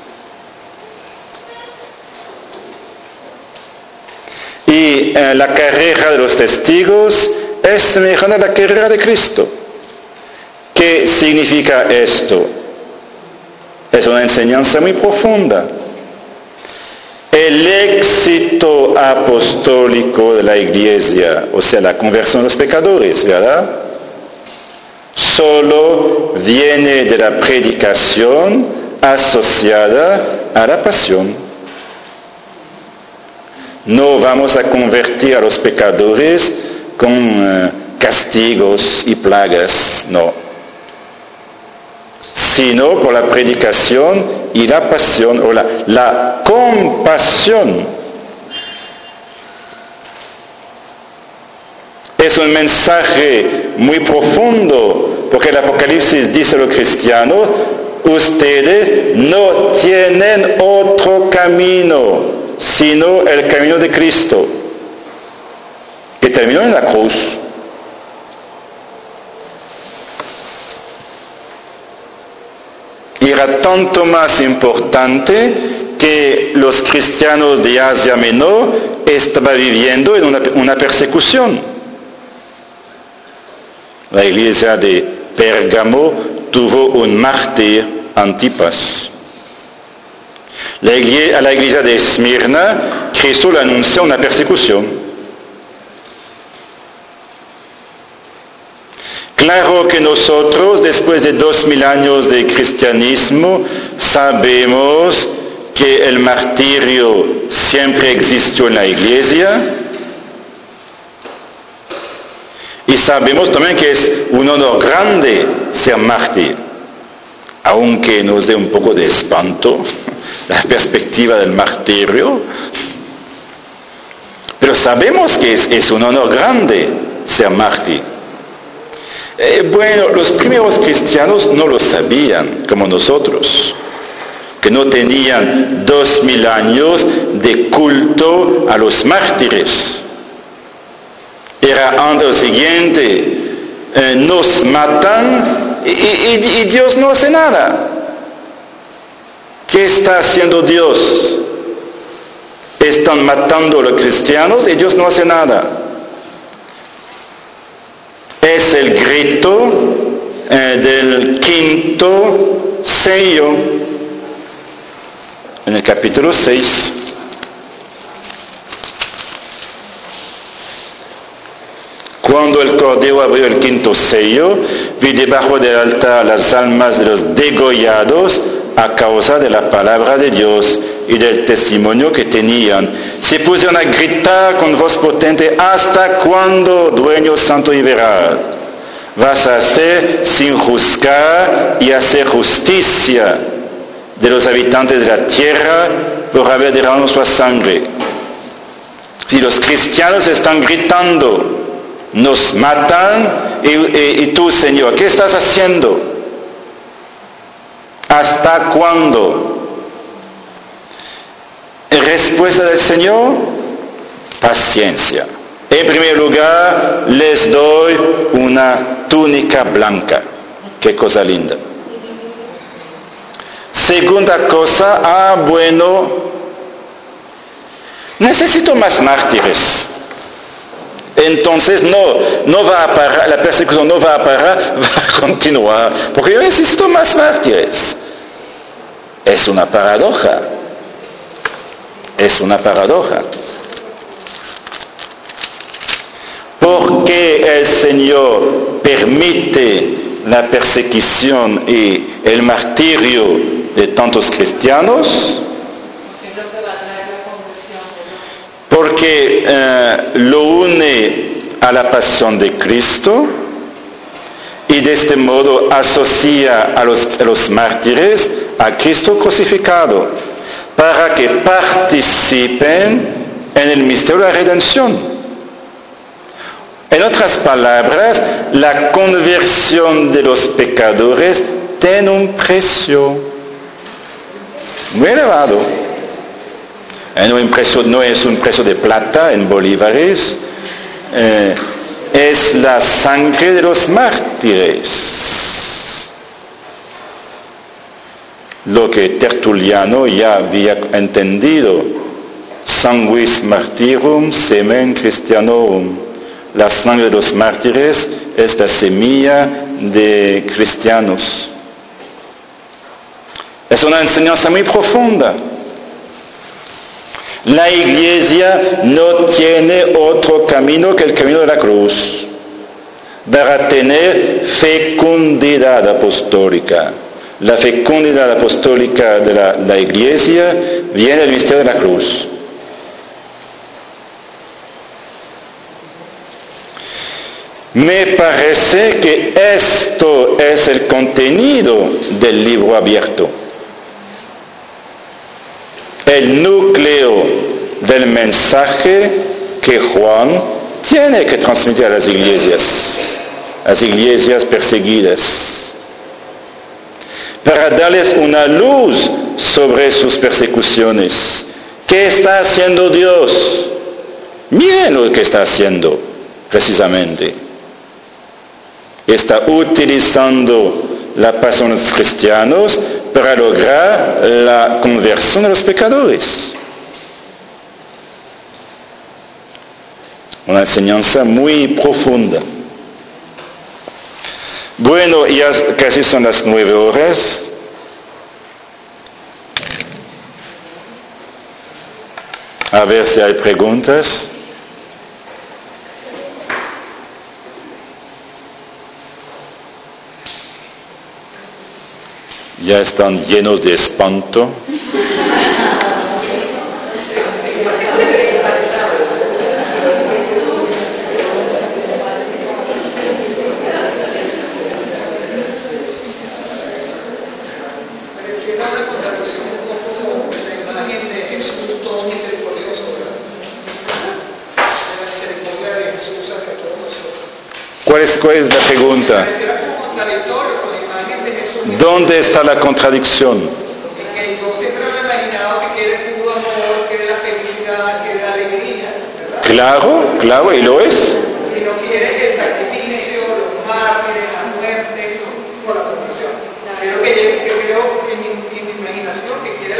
Y eh, la carrera de los testigos es semejante a la carrera de Cristo. ¿Qué significa esto? Es una enseñanza muy profunda. El éxito apostólico de la iglesia, o sea, la conversión de los pecadores, ¿verdad?, solo viene de la predicación asociada a la pasión. No vamos a convertir a los pecadores con uh, castigos y plagas, no. Sino por la predicación y la pasión, o la, la compasión. Es un mensaje muy profundo, porque el Apocalipsis dice a los cristianos, ustedes no tienen otro camino, sino el camino de Cristo, que terminó en la cruz. Y era tanto más importante que los cristianos de Asia Menor estaban viviendo en una, una persecución. La iglesia de Pérgamo tuvo un mártir, Antipas. La iglesia, a la iglesia de Esmirna, Cristo le anunció una persecución. Claro que nosotros, después de dos mil años de cristianismo, sabemos que el martirio siempre existió en la iglesia. Y sabemos también que es un honor grande ser mártir, aunque nos dé un poco de espanto la perspectiva del martirio. Pero sabemos que es, es un honor grande ser mártir. Eh, bueno, los primeros cristianos no lo sabían, como nosotros, que no tenían dos mil años de culto a los mártires. Era antes lo siguiente, eh, nos matan y, y, y Dios no hace nada. ¿Qué está haciendo Dios? Están matando a los cristianos y Dios no hace nada. Es el grito eh, del quinto sello en el capítulo seis. Cuando el Cordero abrió el quinto sello, vi debajo del altar las almas de los degollados a causa de la palabra de Dios y del testimonio que tenían. Se pusieron a gritar con voz potente: ¿hasta cuándo, dueño santo y veraz, vas a estar sin juzgar y hacer justicia de los habitantes de la tierra por haber derramado su sangre? Si los cristianos están gritando: nos matan, y, y, y tú, Señor, ¿qué estás haciendo? ¿Hasta cuándo? Respuesta del Señor: paciencia. En primer lugar, les doy una túnica blanca. Qué cosa linda. Segunda cosa: ah, bueno, necesito más mártires. Entonces no, no va a parar, la persecución no va a parar, va a continuar, porque yo necesito más mártires. Es una paradoja. Es una paradoja. ¿Por qué el Señor permite la persecución y el martirio de tantos cristianos? Porque eh, lo une a la pasión de Cristo y de este modo asocia a los, a los mártires a Cristo crucificado, para que participen en el misterio de la redención. En otras palabras, la conversión de los pecadores tiene un precio muy elevado. Un precio, no es un precio de plata en bolívares, eh, es la sangre de los mártires. Lo que Tertuliano ya había entendido: sanguis martyrum semen Christianorum. La sangre de los mártires es la semilla de cristianos. Es una enseñanza muy profunda. La Iglesia no tiene otro camino que el camino de la cruz para tener fecundidad apostólica. La fecundidad apostólica de la, la Iglesia viene del misterio de la cruz. Me parece que esto es el contenido del libro abierto. El núcleo del mensaje que Juan tiene que transmitir a las iglesias, a las iglesias perseguidas, para darles una luz sobre sus persecuciones. ¿Qué está haciendo Dios? Miren lo que está haciendo, precisamente. Está utilizando la pasión de los cristianos para lograr la conversión de los pecadores. Una enseñanza muy profunda. Bueno, ya casi son las nueve horas. A ver si hay preguntas. Ya están llenos de espanto. ¿Cuál es, cuál es la pregunta? ¿Dónde está la contradicción? Claro, claro, y lo es. Y no quiere el sacrificio, los mártires, la muerte, por la conversión. Pero que yo creo en mi, en mi imaginación que quiere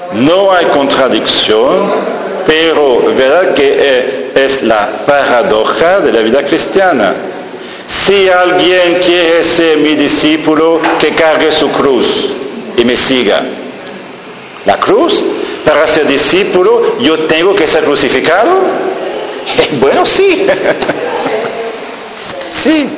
No hay contradicción, pero verdad que es la paradoja de la vida cristiana. Si alguien quiere ser mi discípulo, que cargue su cruz y me siga. ¿La cruz? Para ser discípulo, ¿yo tengo que ser crucificado? Bueno, sí. Sí.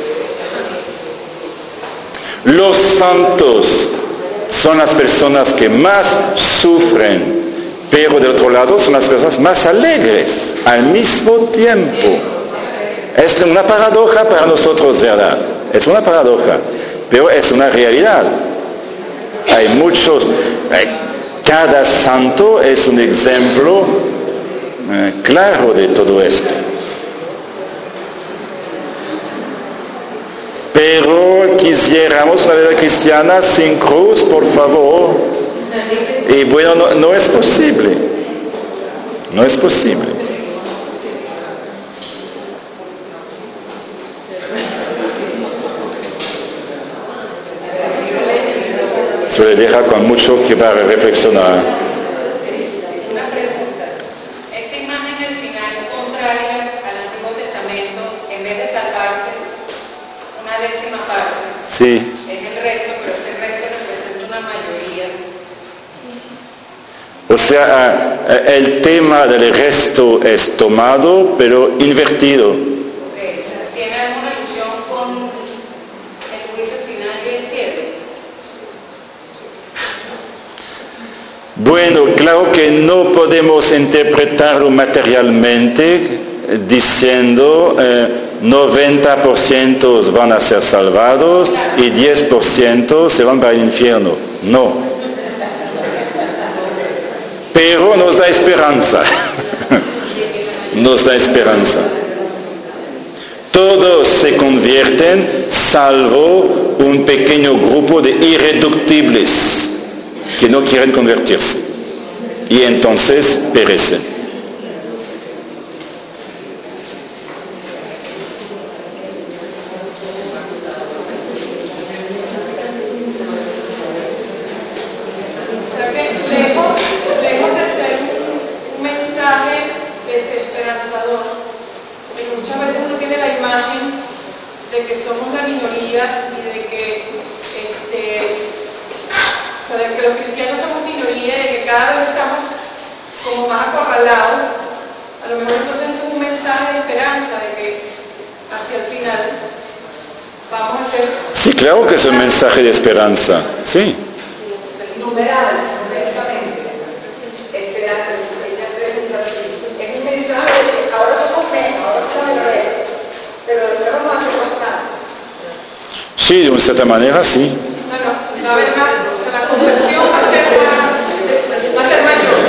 Los santos son las personas que más sufren, pero de otro lado son las personas más alegres al mismo tiempo. Es una paradoja para nosotros, ¿verdad? Es una paradoja, pero es una realidad. Hay muchos, hay, cada santo es un ejemplo eh, claro de todo esto. Pero quisiéramos una vida cristiana sin cruz, por favor. Y bueno, no, no es posible. No es posible. Eso le deja con mucho que para reflexionar. Una pregunta. Esta imagen al final contraria al Antiguo Testamento, en vez de salvarse una décima parte, Sí. es el resto, pero este resto representa una mayoría. O sea, el tema del resto es tomado, pero invertido. Okay. ¿Tiene alguna alusión con el juicio final y el cielo? Bueno, claro que no podemos interpretarlo materialmente diciendo eh, noventa por ciento van a ser salvados y diez por ciento se van para el infierno. No. Pero nos da esperanza. Nos da esperanza. Todos se convierten salvo un pequeño grupo de irreductibles que no quieren convertirse y entonces perecen. O sea que lejos, lejos de ser un mensaje desesperanzador, porque muchas veces uno tiene la imagen de que somos la minoría y de que este, o sea, de que los cristianos somos minoría y de que cada vez estamos como más acorralados. A lo mejor entonces es un mensaje de esperanza, de que hacia el final vamos a ser... Sí, claro que es un mensaje de esperanza, sí. Numerales, precisamente. Esperanza, ella pregunta así. Es un mensaje de que ahora somos menos, ahora somos el resto, pero después vamos a hacer bastante. Sí, de una cierta manera, sí. No, no, va a haber más, o sea, la conversión va a ser, más, va a ser mayor.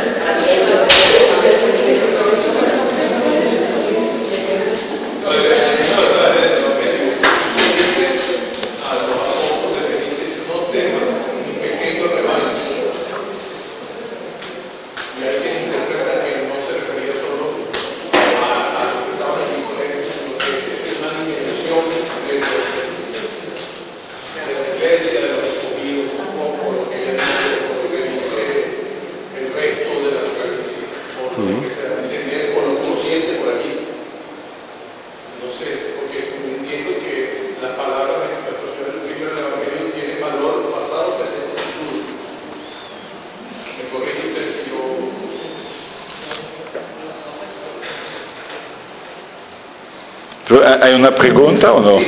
¿Hay una pregunta o no? Sí,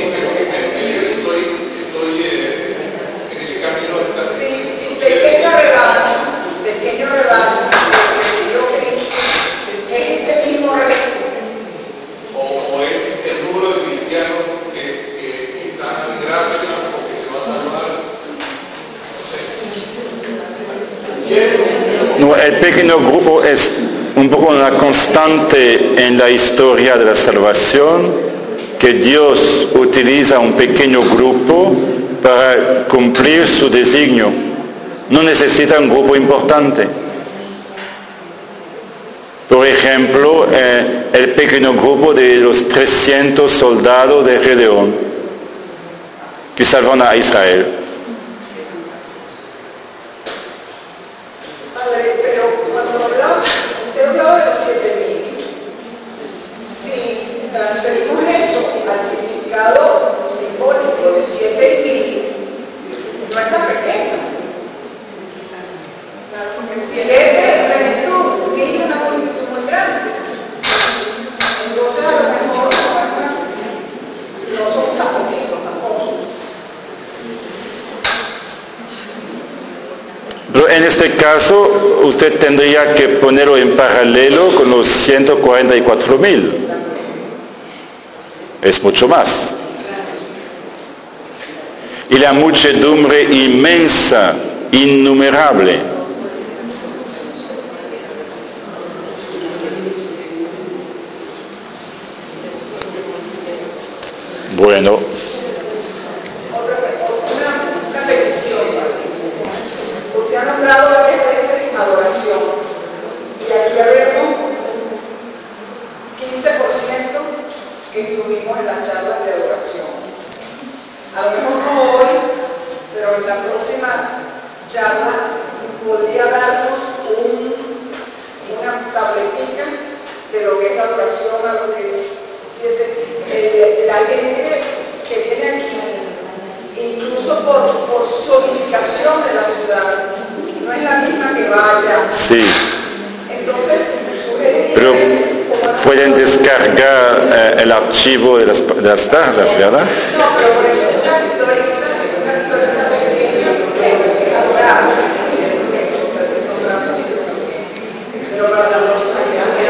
sí, pequeño rebaño, pequeño rebaño, yo creo que es este mismo resto. O es el número de cristianos que, que, que están en gracia o que se va a salvar. No, el pequeño grupo es un poco una constante en la historia de la salvación, que Dios utiliza un pequeño grupo para cumplir su designio. No necesita un grupo importante. Por ejemplo, eh, el pequeño grupo de los trescientos soldados de Gedeón que salvan a Israel. O cuando hablamos, usted hablaba de los siete mil. Si transferimos eso al significado simbólico de siete mil, no es tan pequeño. siete es plenitud, mil es una multitud muy grande. Entonces, a lo mejor no son tan poquitos tampoco. Pero en este caso, usted tendría que ponerlo en paralelo con los ciento cuarenta y cuatro mil. Es mucho más. Y la muchedumbre inmensa, innumerable. Bueno. Una petición. Usted ha nombrado varias veces adoración. Y aquí vemos quince por ciento que incluimos en las charlas de adoración. A lo mejor no hoy, pero en la próxima charla podría darnos un, una tabletita de lo que es la adoración, a lo que eh, la gente que viene aquí, incluso por, por zonificación de la ciudad, no es la misma que vaya. Sí. Entonces, Pero pueden descargar eh, el archivo de las, de las tablas, ¿verdad? No, pero por eso una victorista, una victorista pequeña, que es adorable, pero para la próxima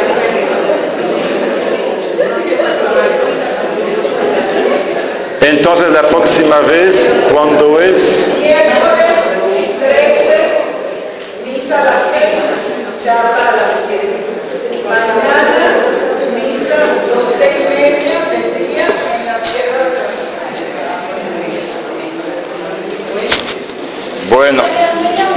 Entonces la próxima vez, ¿cuándo es? miércoles trece, misa a las seis, charla a las siete. Mañana, misa doce y media del día en la tierra de la misa. Bueno.